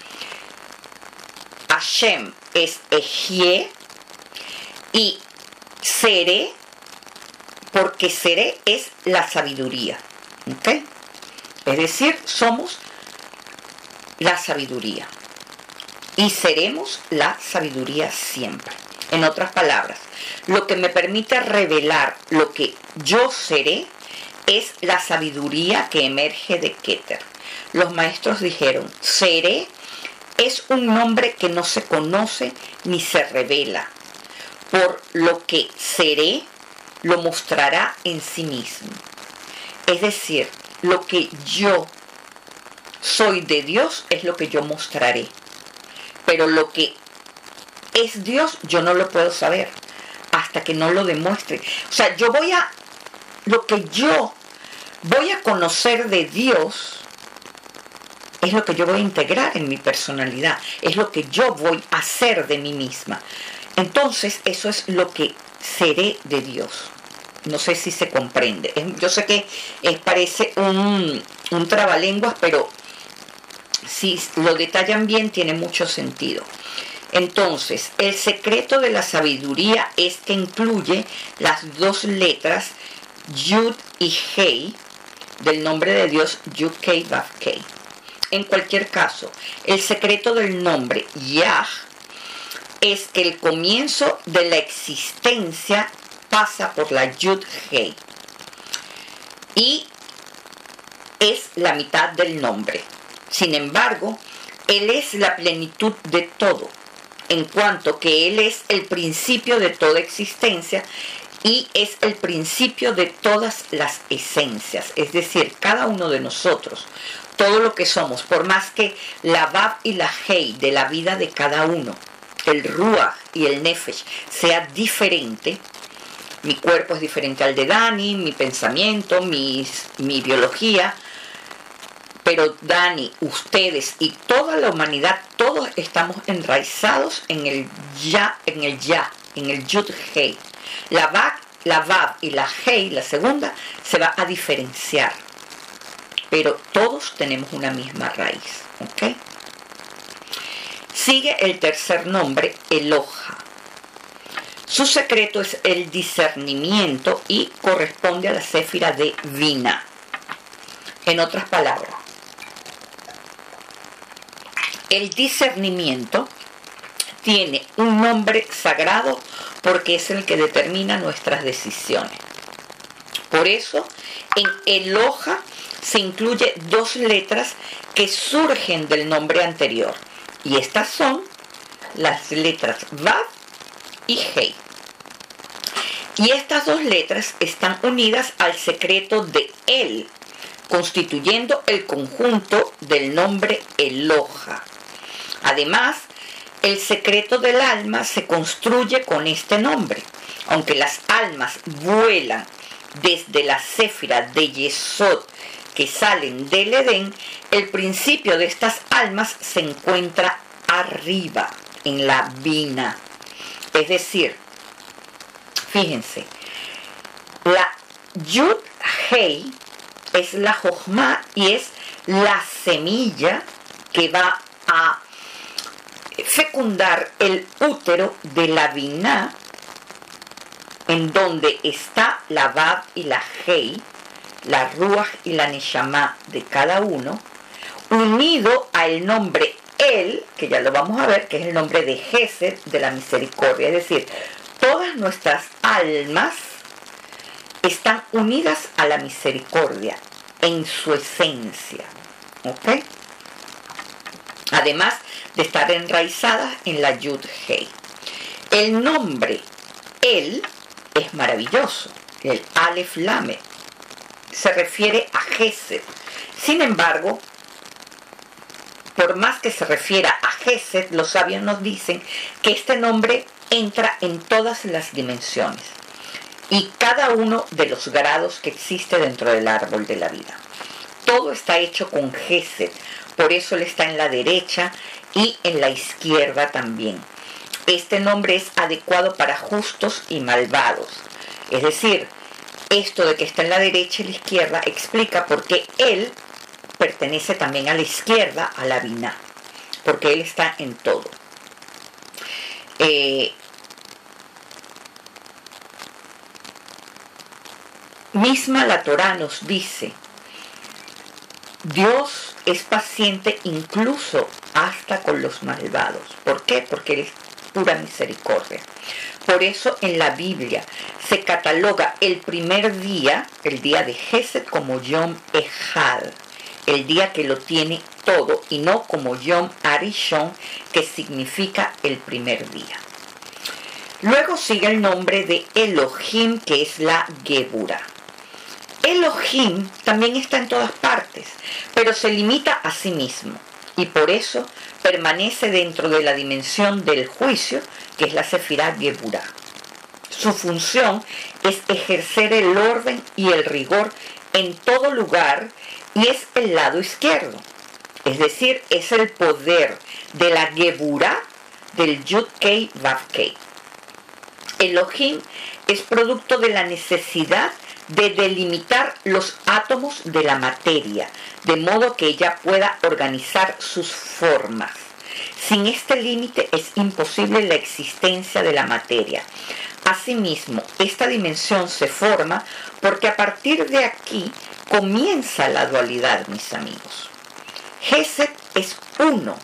Hashem es Ejie y seré, porque seré es la sabiduría. ¿Okay? Es decir, somos la sabiduría y seremos la sabiduría siempre. En otras palabras, lo que me permite revelar lo que yo seré es la sabiduría que emerge de Keter. Los maestros dijeron, seré es un nombre que no se conoce ni se revela, por lo que seré, lo mostrará en sí mismo. Es decir, lo que yo soy de Dios es lo que yo mostraré. Pero lo que es Dios yo no lo puedo saber hasta que no lo demuestre. O sea, yo voy a, lo que yo voy a conocer de Dios es lo que yo voy a integrar en mi personalidad, es lo que yo voy a hacer de mí misma. Entonces, eso es lo que seré de Dios. No sé si se comprende. Yo sé que es, parece un, un trabalenguas, pero si lo detallan bien tiene mucho sentido. Entonces, el secreto de la sabiduría es que incluye las dos letras Yud y Hei del nombre de Dios, Yud Kei Vav Kei. En cualquier caso, el secreto del nombre Yah es que el comienzo de la existencia pasa por la Yud Hei y es la mitad del nombre. Sin embargo, Él es la plenitud de todo, en cuanto que Él es el principio de toda existencia y es el principio de todas las esencias. Es decir, cada uno de nosotros, todo lo que somos, por más que la Vav y la Hei de la vida de cada uno, el Ruach y el Nefesh, sea diferente. Mi cuerpo es diferente al de Dani, mi pensamiento, mis, mi biología. Pero Dani, ustedes y toda la humanidad, todos estamos enraizados en el Ya, en el Ya, en el Yud Hei. La Vav, la Vav y la Hei, la segunda, se va a diferenciar. Pero todos tenemos una misma raíz. ¿Ok? Sigue el tercer nombre, Eloha. Su secreto es el discernimiento y corresponde a la céfira de Binah. En otras palabras, el discernimiento tiene un nombre sagrado porque es el que determina nuestras decisiones. Por eso, en Eloha se incluye dos letras que surgen del nombre anterior. Y estas son las letras Vav y Hei. Y estas dos letras están unidas al secreto de Él, constituyendo el conjunto del nombre Eloha. Además, el secreto del alma se construye con este nombre. Aunque las almas vuelan desde la céfira de Yesod que salen del Edén, el principio de estas almas se encuentra arriba, en la Binah. Es decir, fíjense, la Yud Hei es la Jochma y es la semilla que va a fecundar el útero de la Binah, en donde está la Vav y la Hei, la Ruach y la Neshama de cada uno, unido al nombre El, que ya lo vamos a ver, que es el nombre de Gesed, de la misericordia. Es decir, todas nuestras almas están unidas a la misericordia en su esencia. ¿Ok? Además de estar enraizadas en la Yud Hei. El nombre El es maravilloso. El Aleph Lamed se refiere a Gesed. Sin embargo, por más que se refiera a Gesed, los sabios nos dicen que este nombre entra en todas las dimensiones y cada uno de los grados que existe dentro del árbol de la vida. Todo está hecho con Gesed, por eso él está en la derecha y en la izquierda también. Este nombre es adecuado para justos y malvados. Es decir, esto de que está en la derecha y la izquierda explica por qué él pertenece también a la izquierda, a la Binah, porque él está en todo. Eh, misma la Torá nos dice, Dios es paciente incluso hasta con los malvados. ¿Por qué? Porque él es pura misericordia. Por eso en la Biblia se cataloga el primer día, el día de Gesed, como Yom Echad, el día que lo tiene todo, y no como Yom Arishon, que significa el primer día. Luego sigue el nombre de Elohim, que es la Geburah. Elohim también está en todas partes, pero se limita a sí mismo y por eso permanece dentro de la dimensión del juicio, que es la Sefirá Geburah. Su función es ejercer el orden y el rigor en todo lugar y es el lado izquierdo, es decir, es el poder de la Geburah del Yud Kei Vav Kei. Elohim es producto de la necesidad de delimitar los átomos de la materia, de modo que ella pueda organizar sus formas. Sin este límite es imposible la existencia de la materia. Asimismo, esta dimensión se forma porque a partir de aquí comienza la dualidad, mis amigos. Gesed es uno,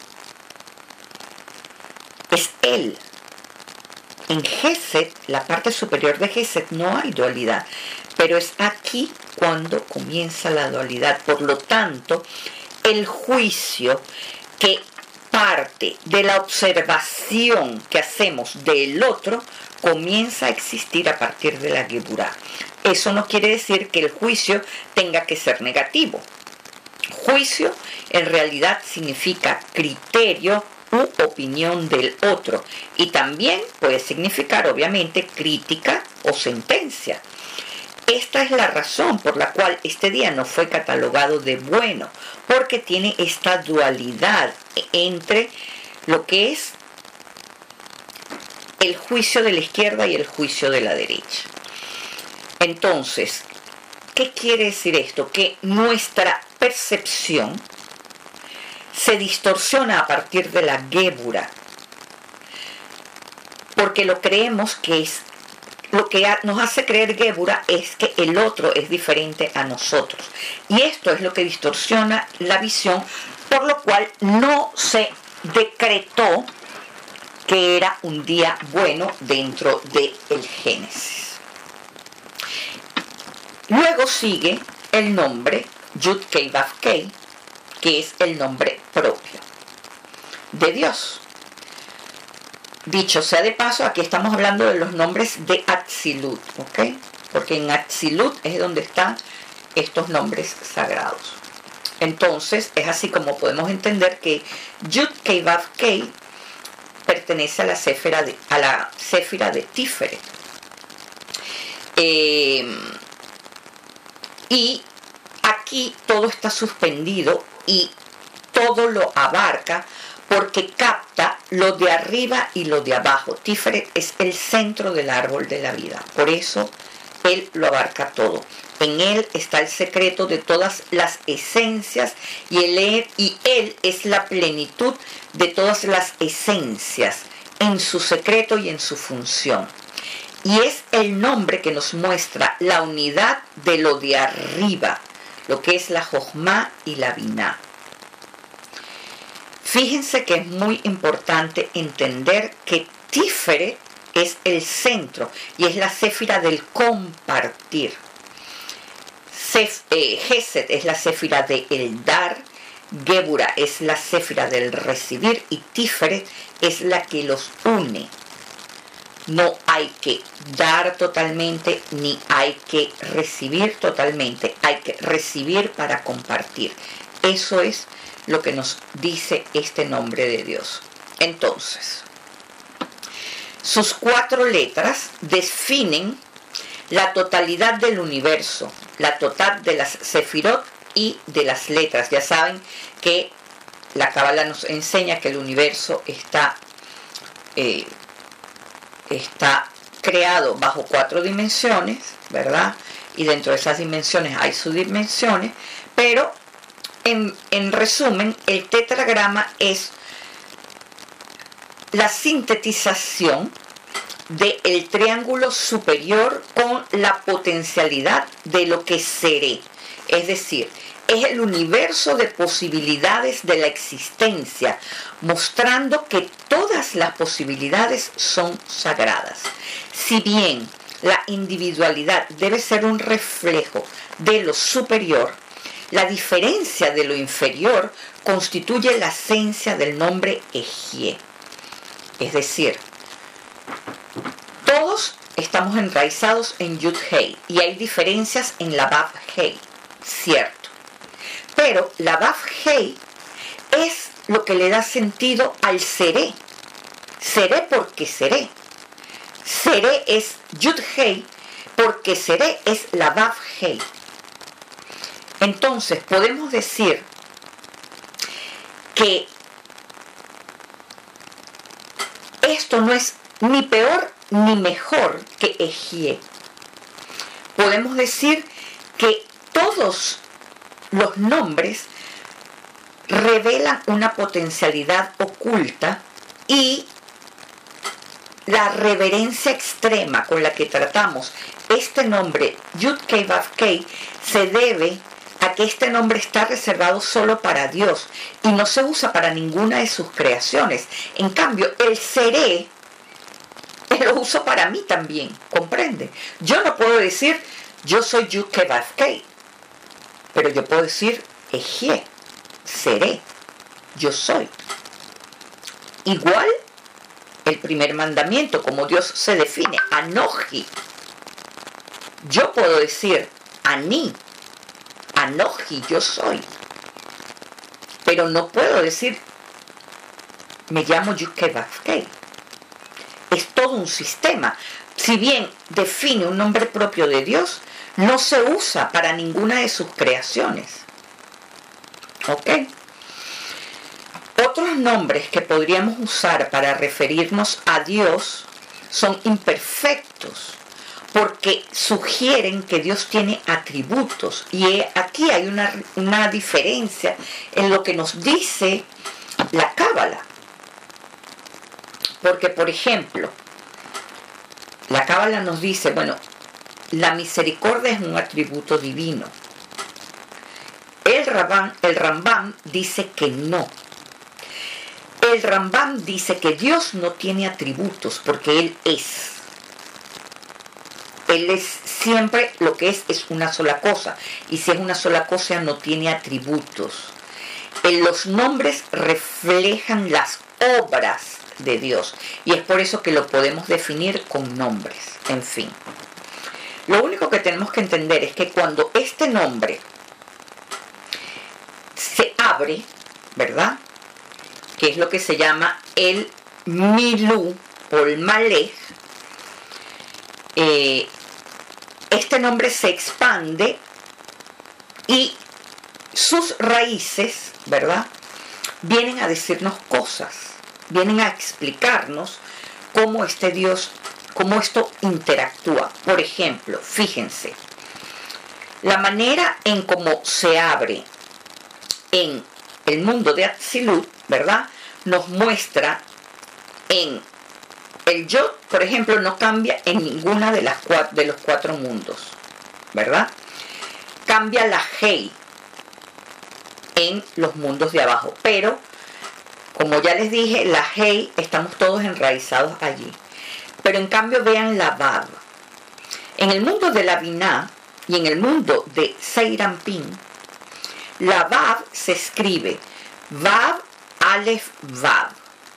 es él. En Gesed, la parte superior de Gesed, no hay dualidad, pero es aquí cuando comienza la dualidad. Por lo tanto, el juicio que parte de la observación que hacemos del otro comienza a existir a partir de la Geburah. Eso no quiere decir que el juicio tenga que ser negativo. Juicio en realidad significa criterio u opinión del otro y también puede significar obviamente crítica o sentencia. Esta es la razón por la cual este día no fue catalogado de bueno, porque tiene esta dualidad entre lo que es el juicio de la izquierda y el juicio de la derecha. Entonces, ¿qué quiere decir esto? Que nuestra percepción se distorsiona a partir de la Geburah, porque lo creemos que es, lo que nos hace creer Geburah es que el otro es diferente a nosotros. Y esto es lo que distorsiona la visión, por lo cual no se decretó que era un día bueno dentro del Génesis. Luego sigue el nombre Yud Kei Vav Kei, que es el nombre propio de Dios. Dicho sea de paso, aquí estamos hablando de los nombres de Atzilut, ¿ok? Porque en Atzilut es donde están estos nombres sagrados. Entonces, es así como podemos entender que Yud Kei Vav Kei pertenece a la Séfira de, a la Séfira de Tiferet. Eh, y aquí todo está suspendido y todo lo abarca porque capta lo de arriba y lo de abajo. Tiferet es el centro del árbol de la vida, por eso él lo abarca todo. En él está el secreto de todas las esencias y él, y él es la plenitud de todas las esencias en su secreto y en su función. Y es el nombre que nos muestra la unidad de lo de arriba, lo que es la Jochma y la Biná. Fíjense que es muy importante entender que Tiferet es el centro y es la Séfira del compartir. Sef, eh, Gesed es la Séfira del dar, Geburah es la Séfira del recibir y Tiferet es la que los une. No hay que dar totalmente ni hay que recibir totalmente, hay que recibir para compartir. Eso es lo que nos dice este nombre de Dios. Entonces, sus cuatro letras definen la totalidad del universo, la total de las sefirot y de las letras. Ya saben que la Cábala nos enseña que el universo está, eh, está creado bajo cuatro dimensiones, ¿verdad? Y dentro de esas dimensiones hay subdimensiones, pero en, en resumen, el tetragrama es la sintetización del triángulo superior con la potencialidad de lo que seré. Es decir, es el universo de posibilidades de la existencia, mostrando que todas las posibilidades son sagradas. Si bien la individualidad debe ser un reflejo de lo superior, la diferencia de lo inferior constituye la esencia del nombre Ejie. Es decir, estamos enraizados en Yud Hei y hay diferencias en la Vav Hei, cierto. Pero la Vav Hei es lo que le da sentido al seré. Seré porque seré. Seré es Yud Hei porque seré es la Vav Hei. Entonces podemos decir que esto no es ni peor ni mejor que Ejie. Podemos decir que todos los nombres revelan una potencialidad oculta y la reverencia extrema con la que tratamos este nombre Yud-Kei Vav-Kei se debe a que este nombre está reservado solo para Dios y no se usa para ninguna de sus creaciones. En cambio, el seré lo uso para mí también, ¿comprende? Yo no puedo decir yo soy Yud-Kei Vav-Kei, pero yo puedo decir Ejie, seré, yo soy. Igual el primer mandamiento, como Dios se define, Anoji. Yo puedo decir Ani, Anoji, yo soy. Pero no puedo decir me llamo Yud-Kei Vav-Kei. Es todo un sistema. Si bien define un nombre propio de Dios, no se usa para ninguna de sus creaciones. ¿Ok? Otros nombres que podríamos usar para referirnos a Dios son imperfectos, porque sugieren que Dios tiene atributos. Y aquí hay una, una diferencia en lo que nos dice la Cábala. Porque, por ejemplo, la Cábala nos dice, bueno, la misericordia es un atributo divino. El Rambam, el Rambam dice que no. El Rambam dice que Dios no tiene atributos porque Él es. Él es siempre lo que es, es una sola cosa. Y si es una sola cosa, no tiene atributos. En los nombres reflejan las obras de Dios. Y es por eso que lo podemos definir con nombres. En fin. Lo único que tenemos que entender es que cuando este nombre se abre, ¿verdad?, que es lo que se llama el Milú o el Malej, eh, este nombre se expande y sus raíces, ¿verdad?, vienen a decirnos cosas, vienen a explicarnos cómo este Dios, cómo esto interactúa. Por ejemplo, fíjense, la manera en cómo se abre en el mundo de Atzilut, ¿verdad?, nos muestra en el Yod, por ejemplo, no cambia en ninguna de las cuatro, de los cuatro mundos, ¿verdad? Cambia la Hei en los mundos de abajo, pero como ya les dije, la Hei estamos todos enraizados allí. Pero en cambio vean la Vav. En el mundo de la Binah y en el mundo de Seirampin, la Vav se escribe Vav, Aleph, Vav.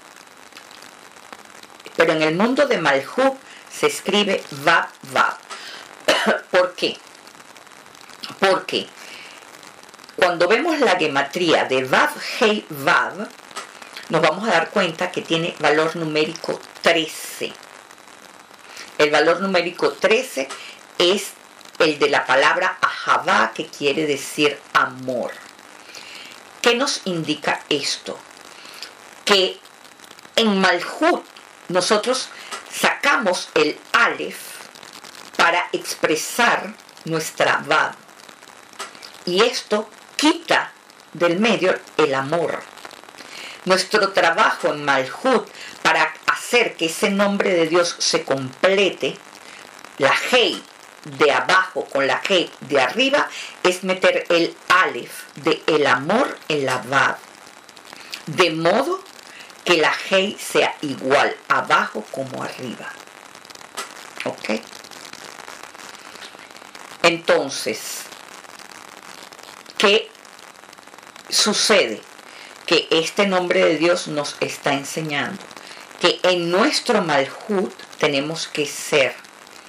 Pero en el mundo de Malhut se escribe Vav, Vav. ¿Por qué? Porque cuando vemos la gematría de Vav, Hei, Vav, nos vamos a dar cuenta que tiene valor numérico trece. El valor numérico trece es el de la palabra Ahavá, que quiere decir amor. ¿Qué nos indica esto? Que en Malhut nosotros sacamos el Aleph para expresar nuestra Vav. Y esto quita del medio el amor. Nuestro trabajo en Malhut para hacer que ese nombre de Dios se complete, la Hei de abajo con la Hei de arriba, es meter el Aleph de el amor en la Vav, de modo que la Hei sea igual abajo como arriba. ¿Ok? Entonces, ¿qué sucede? Que este nombre de Dios nos está enseñando que en nuestro Malhut tenemos que ser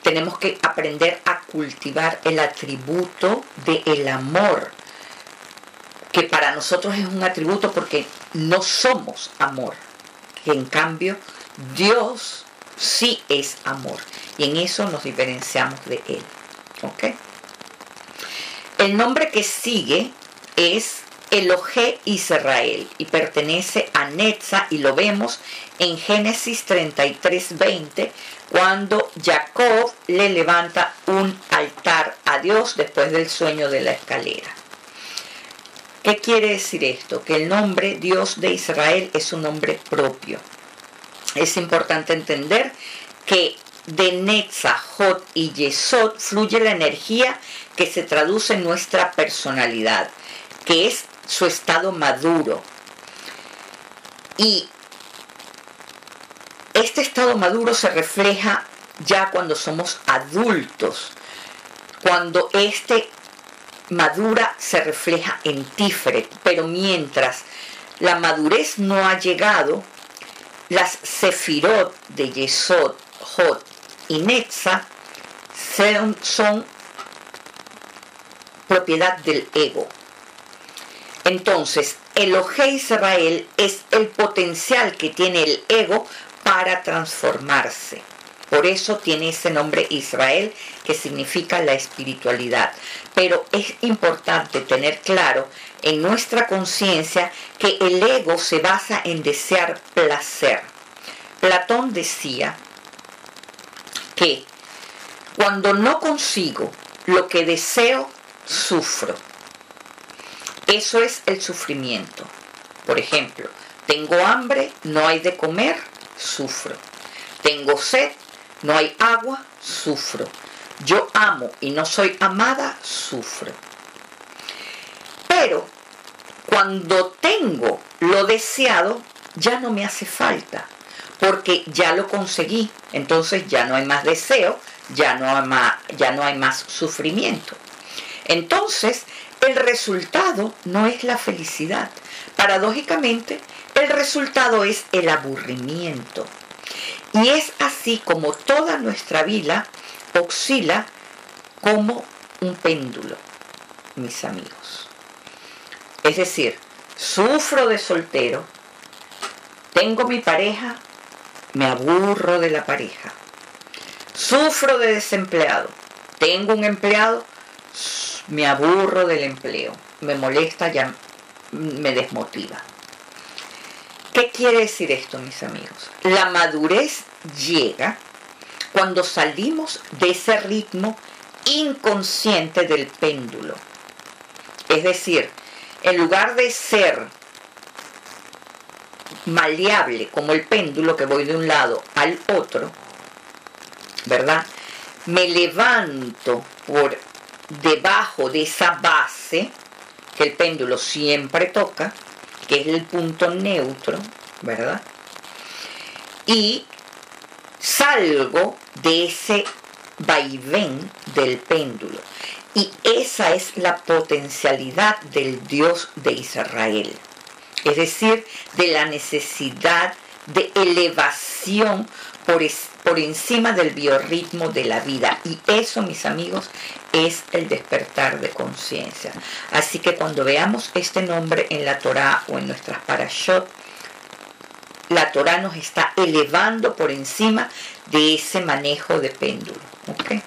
tenemos que aprender a cultivar el atributo del amor, que para nosotros es un atributo porque no somos amor, que en cambio Dios sí es amor, y en eso nos diferenciamos de Él. ¿Ok? El nombre que sigue es Elohé Israel y pertenece a Netza, y lo vemos en Génesis treinta y tres, veinte, cuando Jacob le levanta un altar a Dios después del sueño de la escalera. ¿Qué quiere decir esto? Que el nombre Dios de Israel es un nombre propio. Es importante entender que de Netza, Jod y Yesod fluye la energía que se traduce en nuestra personalidad, que es su estado maduro. Y este estado maduro se refleja ya cuando somos adultos, cuando este madura se refleja en Tiferet, pero mientras la madurez no ha llegado, las sefirot de Yesod, Jod y Netza son, son propiedad del ego. Entonces, Elohé Israel es el potencial que tiene el ego para transformarse. Por eso tiene ese nombre Israel, que significa la espiritualidad. Pero es importante tener claro en nuestra conciencia que el ego se basa en desear placer. Platón decía que cuando no consigo lo que deseo, sufro. Eso es el sufrimiento. Por ejemplo, tengo hambre, no hay de comer, sufro. Tengo sed, no hay agua, sufro. Yo amo y no soy amada, sufro. Pero cuando tengo lo deseado, ya no me hace falta, porque ya lo conseguí. Entonces ya no hay más deseo, ya no hay más, ya no hay más sufrimiento. Entonces, el resultado no es la felicidad. Paradójicamente, el resultado es el aburrimiento. Y es así como toda nuestra vida oscila como un péndulo, mis amigos. Es decir, sufro de soltero, tengo mi pareja, me aburro de la pareja. Sufro de desempleado, tengo un empleado, me aburro del empleo, me molesta, ya me desmotiva. ¿Qué quiere decir esto, mis amigos? La madurez llega cuando salimos de ese ritmo inconsciente del péndulo. Es decir, en lugar de ser maleable como el péndulo, que voy de un lado al otro, ¿verdad? Me levanto por debajo de esa base que el péndulo siempre toca, que es el punto neutro, ¿verdad? Y salgo de ese vaivén del péndulo. Y esa es la potencialidad del Dios de Israel. Es decir, de la necesidad de elevación por, es, por encima del biorritmo de la vida. Y eso, mis amigos, es el despertar de conciencia. Así que cuando veamos este nombre en la Torá o en nuestras parashot, la Torá nos está elevando por encima de ese manejo de péndulo. ¿Okay?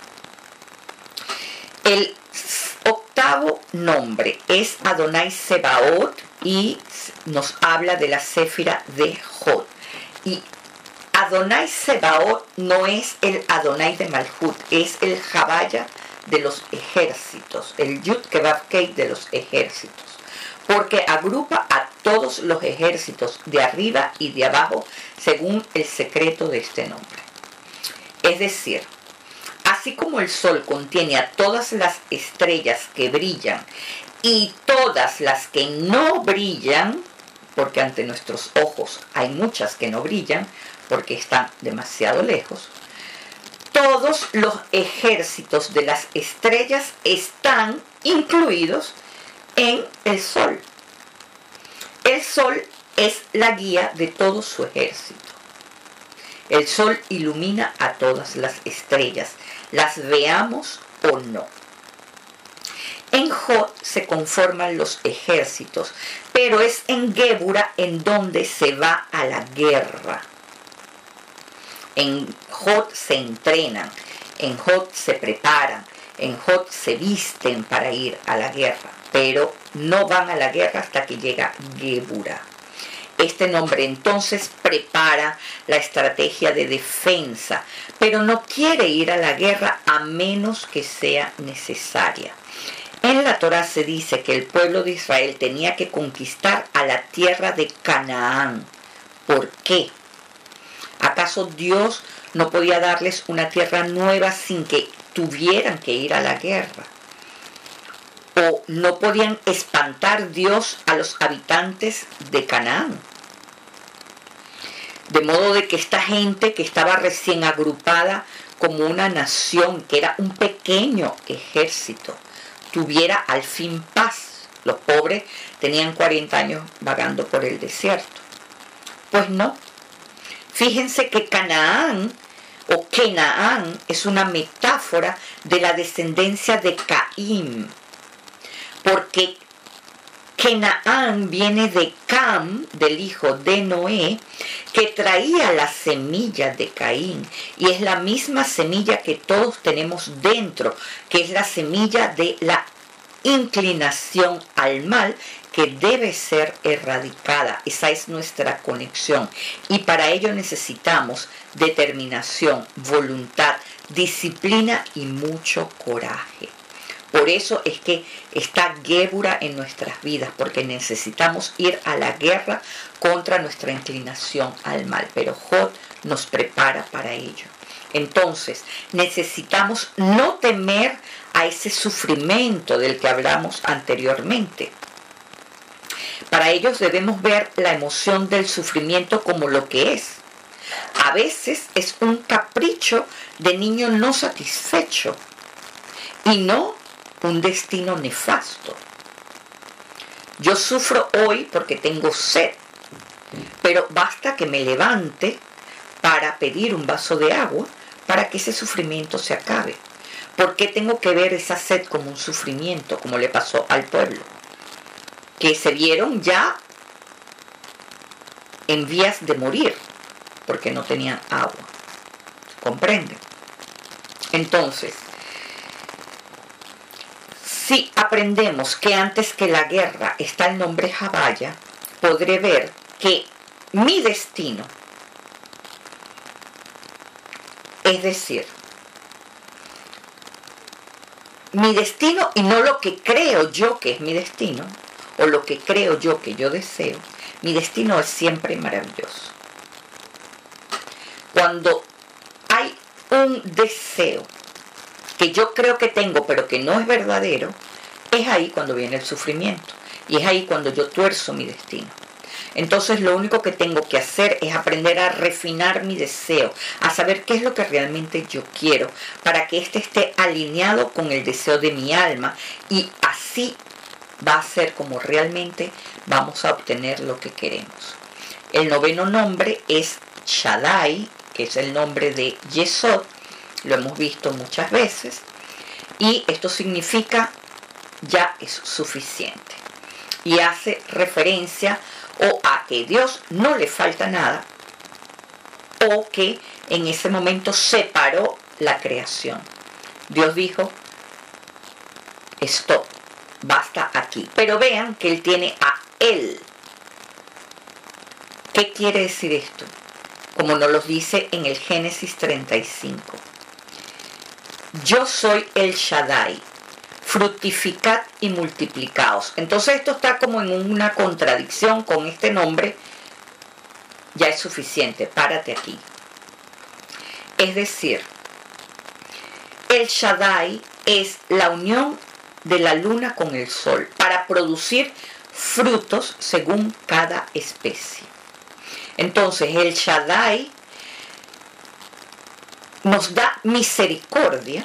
El octavo nombre es Adonai Sebaot y nos habla de la Séfira de Jod. Y Adonai Sebaot no es el Adonai de Malhut, es el Jabaya de los ejércitos, el Yud Kevav Kei de los ejércitos, porque agrupa a todos los ejércitos de arriba y de abajo según el secreto de este nombre. Es decir, así como el sol contiene a todas las estrellas que brillan y todas las que no brillan, porque ante nuestros ojos hay muchas que no brillan porque están demasiado lejos, todos los ejércitos de las estrellas están incluidos en el sol. El sol es la guía de todo su ejército. El sol ilumina a todas las estrellas, las veamos o no. En Jod se conforman los ejércitos, pero es en Gébura en donde se va a la guerra. En Jod se entrenan, en Jod se preparan, en Jod se visten para ir a la guerra, pero no van a la guerra hasta que llega Gébura. Este nombre entonces prepara la estrategia de defensa, pero no quiere ir a la guerra a menos que sea necesaria. En la Torá se dice que el pueblo de Israel tenía que conquistar a la tierra de Canaán. ¿Por qué? ¿Acaso Dios no podía darles una tierra nueva sin que tuvieran que ir a la guerra? ¿O no podían espantar Dios a los habitantes de Canaán? De modo de que esta gente que estaba recién agrupada como una nación, que era un pequeño ejército, tuviera al fin paz. Los pobres tenían cuarenta años vagando por el desierto. Pues no. Fíjense que Canaán o Kenaán es una metáfora de la descendencia de Caín, porque Kenaán viene de Cam, del hijo de Noé, que traía la semilla de Caín, y es la misma semilla que todos tenemos dentro, que es la semilla de la inclinación al mal, que debe ser erradicada. Esa es nuestra conexión, y para ello necesitamos determinación, voluntad, disciplina y mucho coraje. Por eso es que está Gébura en nuestras vidas, porque necesitamos ir a la guerra contra nuestra inclinación al mal, pero Jod nos prepara para ello. Entonces, necesitamos no temer a ese sufrimiento del que hablamos anteriormente. Para ellos debemos ver la emoción del sufrimiento como lo que es. A veces es un capricho de niño no satisfecho y no un destino nefasto. Yo sufro hoy porque tengo sed, pero basta que me levante para pedir un vaso de agua para que ese sufrimiento se acabe. ¿Por qué tengo que ver esa sed como un sufrimiento, como le pasó al pueblo, que se vieron ya en vías de morir porque no tenían agua? ¿Comprenden? Entonces, si aprendemos que antes que la guerra está el nombre Jabaya, podré ver que mi destino, es decir, mi destino y no lo que creo yo que es mi destino, o lo que creo yo que yo deseo, mi destino es siempre maravilloso. Cuando hay un deseo que yo creo que tengo, pero que no es verdadero, es ahí cuando viene el sufrimiento. Y es ahí cuando yo tuerzo mi destino. Entonces lo único que tengo que hacer es aprender a refinar mi deseo, a saber qué es lo que realmente yo quiero, para que éste esté alineado con el deseo de mi alma, y así va a ser como realmente vamos a obtener lo que queremos. El noveno nombre es Shaddai, que es el nombre de Yesod. Lo hemos visto muchas veces, y esto significa ya es suficiente, y hace referencia o a que Dios no le falta nada, o que en ese momento separó la creación. Dios dijo, stop, basta aquí. Pero vean que Él tiene a Él. ¿Qué quiere decir esto? Como nos lo dice en el Génesis treinta y cinco. Yo soy el Shaddai, fructificad y multiplicaos. Entonces esto está como en una contradicción con este nombre. Ya es suficiente, párate aquí. Es decir, el Shaddai es la unión de la luna con el sol para producir frutos según cada especie. Entonces el Shaddai nos da misericordia,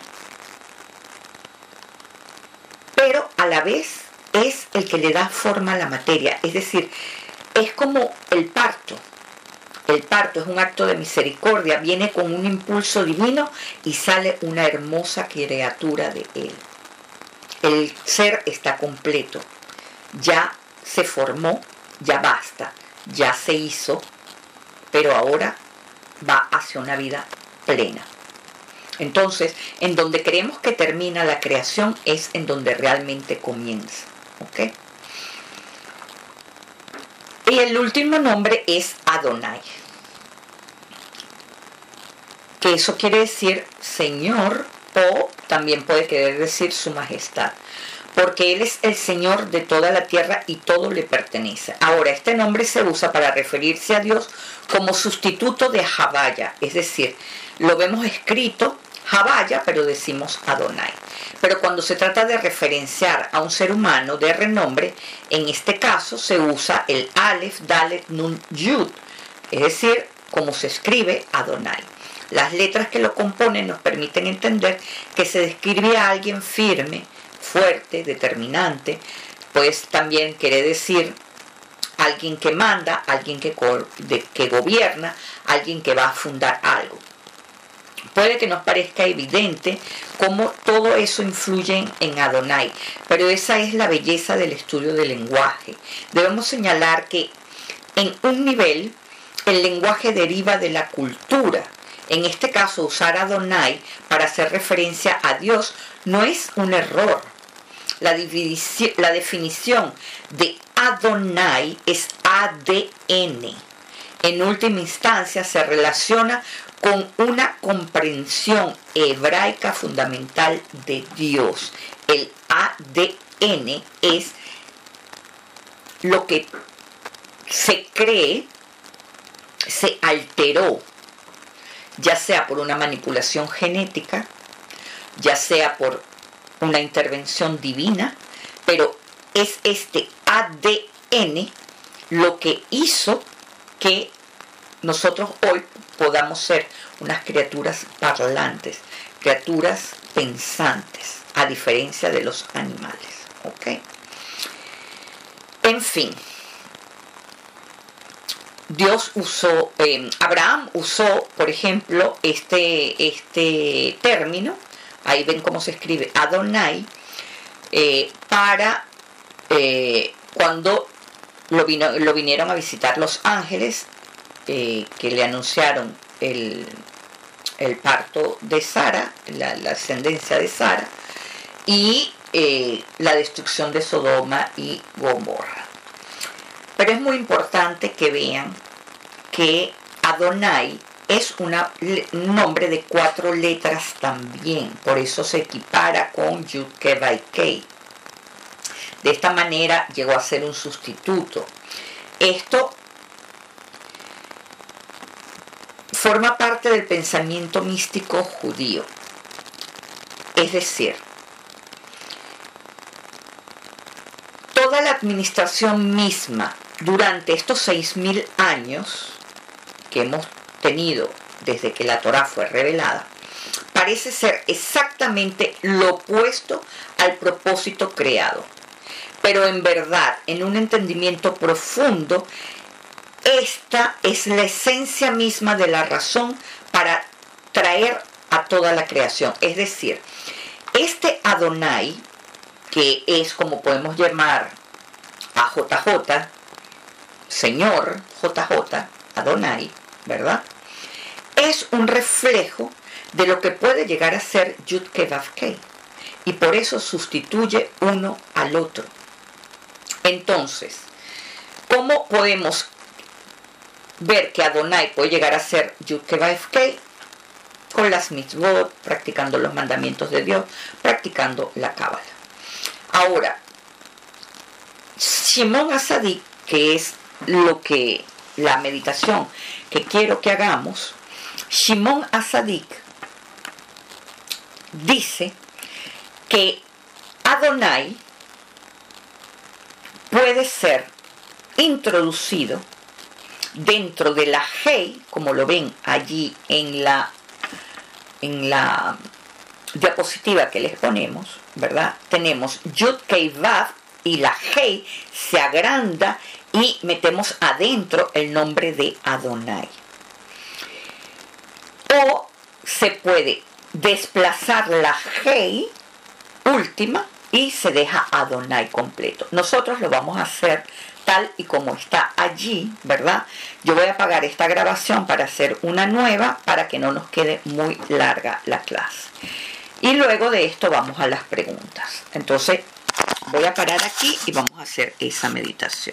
pero a la vez es el que le da forma a la materia. Es decir, es como el parto. El parto es un acto de misericordia, viene con un impulso divino y sale una hermosa criatura de él. El ser está completo, ya se formó, ya basta, ya se hizo, pero ahora va hacia una vida plena. Entonces, en donde creemos que termina la creación es en donde realmente comienza. ¿Ok? Y el último nombre es Adonai, que eso quiere decir Señor, o también puede querer decir su majestad, porque Él es el Señor de toda la tierra y todo le pertenece. Ahora, este nombre se usa para referirse a Dios como sustituto de Havaya, es decir, lo vemos escrito Havaya, pero decimos Adonai. Pero cuando se trata de referenciar a un ser humano de renombre, en este caso se usa el Aleph, Dalet, Nun, Yud, es decir, como se escribe Adonai. Las letras que lo componen nos permiten entender que se describe a alguien firme, fuerte, determinante, pues también quiere decir alguien que manda, alguien que, de, que gobierna, alguien que va a fundar algo. Puede que nos parezca evidente cómo todo eso influye en Adonai, pero esa es la belleza del estudio del lenguaje. Debemos señalar que en un nivel el lenguaje deriva de la cultura. En este caso, usar Adonai para hacer referencia a Dios no es un error. La, la definición de Adonai es A D N. En última instancia, se relaciona con una comprensión hebraica fundamental de Dios. El A D N es lo que se cree, se alteró, ya sea por una manipulación genética, ya sea por una intervención divina, pero es este A D N lo que hizo que nosotros hoy podamos ser unas criaturas parlantes, criaturas pensantes, a diferencia de los animales. ¿Ok? En fin, Dios usó, eh, Abraham usó, por ejemplo, este, este término, ahí ven cómo se escribe Adonai, eh, para eh, cuando lo, vino, lo vinieron a visitar los ángeles, eh, que le anunciaron el, el parto de Sara, la, la ascendencia de Sara, y eh, la destrucción de Sodoma y Gomorra. Pero es muy importante que vean que Adonai es una, un nombre de cuatro letras también, por eso se equipara con Yud Ke Vay Ke. De esta manera llegó a ser un sustituto. Esto forma parte del pensamiento místico judío. Es decir, toda la administración misma durante estos seis mil años que hemos tenido desde que la Torá fue revelada, parece ser exactamente lo opuesto al propósito creado. Pero en verdad, en un entendimiento profundo, esta es la esencia misma de la razón para traer a toda la creación. Es decir, este Adonai, que es como podemos llamar a J J, Señor J J, Adonai, ¿verdad? Es un reflejo de lo que puede llegar a ser Yud Ke Vav Ke, y por eso sustituye uno al otro. Entonces, ¿cómo podemos ver que Adonai puede llegar a ser Yud Ke Vav Ke? Con las mitzvot, practicando los mandamientos de Dios, practicando la Cábala. Ahora, Shimon HaTzadik, que es lo que la meditación que quiero que hagamos, Shimon HaTzadik dice que Adonai puede ser introducido dentro de la Hei, como lo ven allí en la en la diapositiva que les ponemos, ¿verdad? Tenemos Yud Kei Vav y la Hei se agranda y metemos adentro el nombre de Adonai. o se puede desplazar la Hey última y se deja Adonai completo. Nosotros lo vamos a hacer tal y como está allí, ¿verdad? Yo voy a apagar esta grabación para hacer una nueva para que no nos quede muy larga la clase. Y luego de esto vamos a las preguntas. Entonces voy a parar aquí y vamos a hacer esa meditación.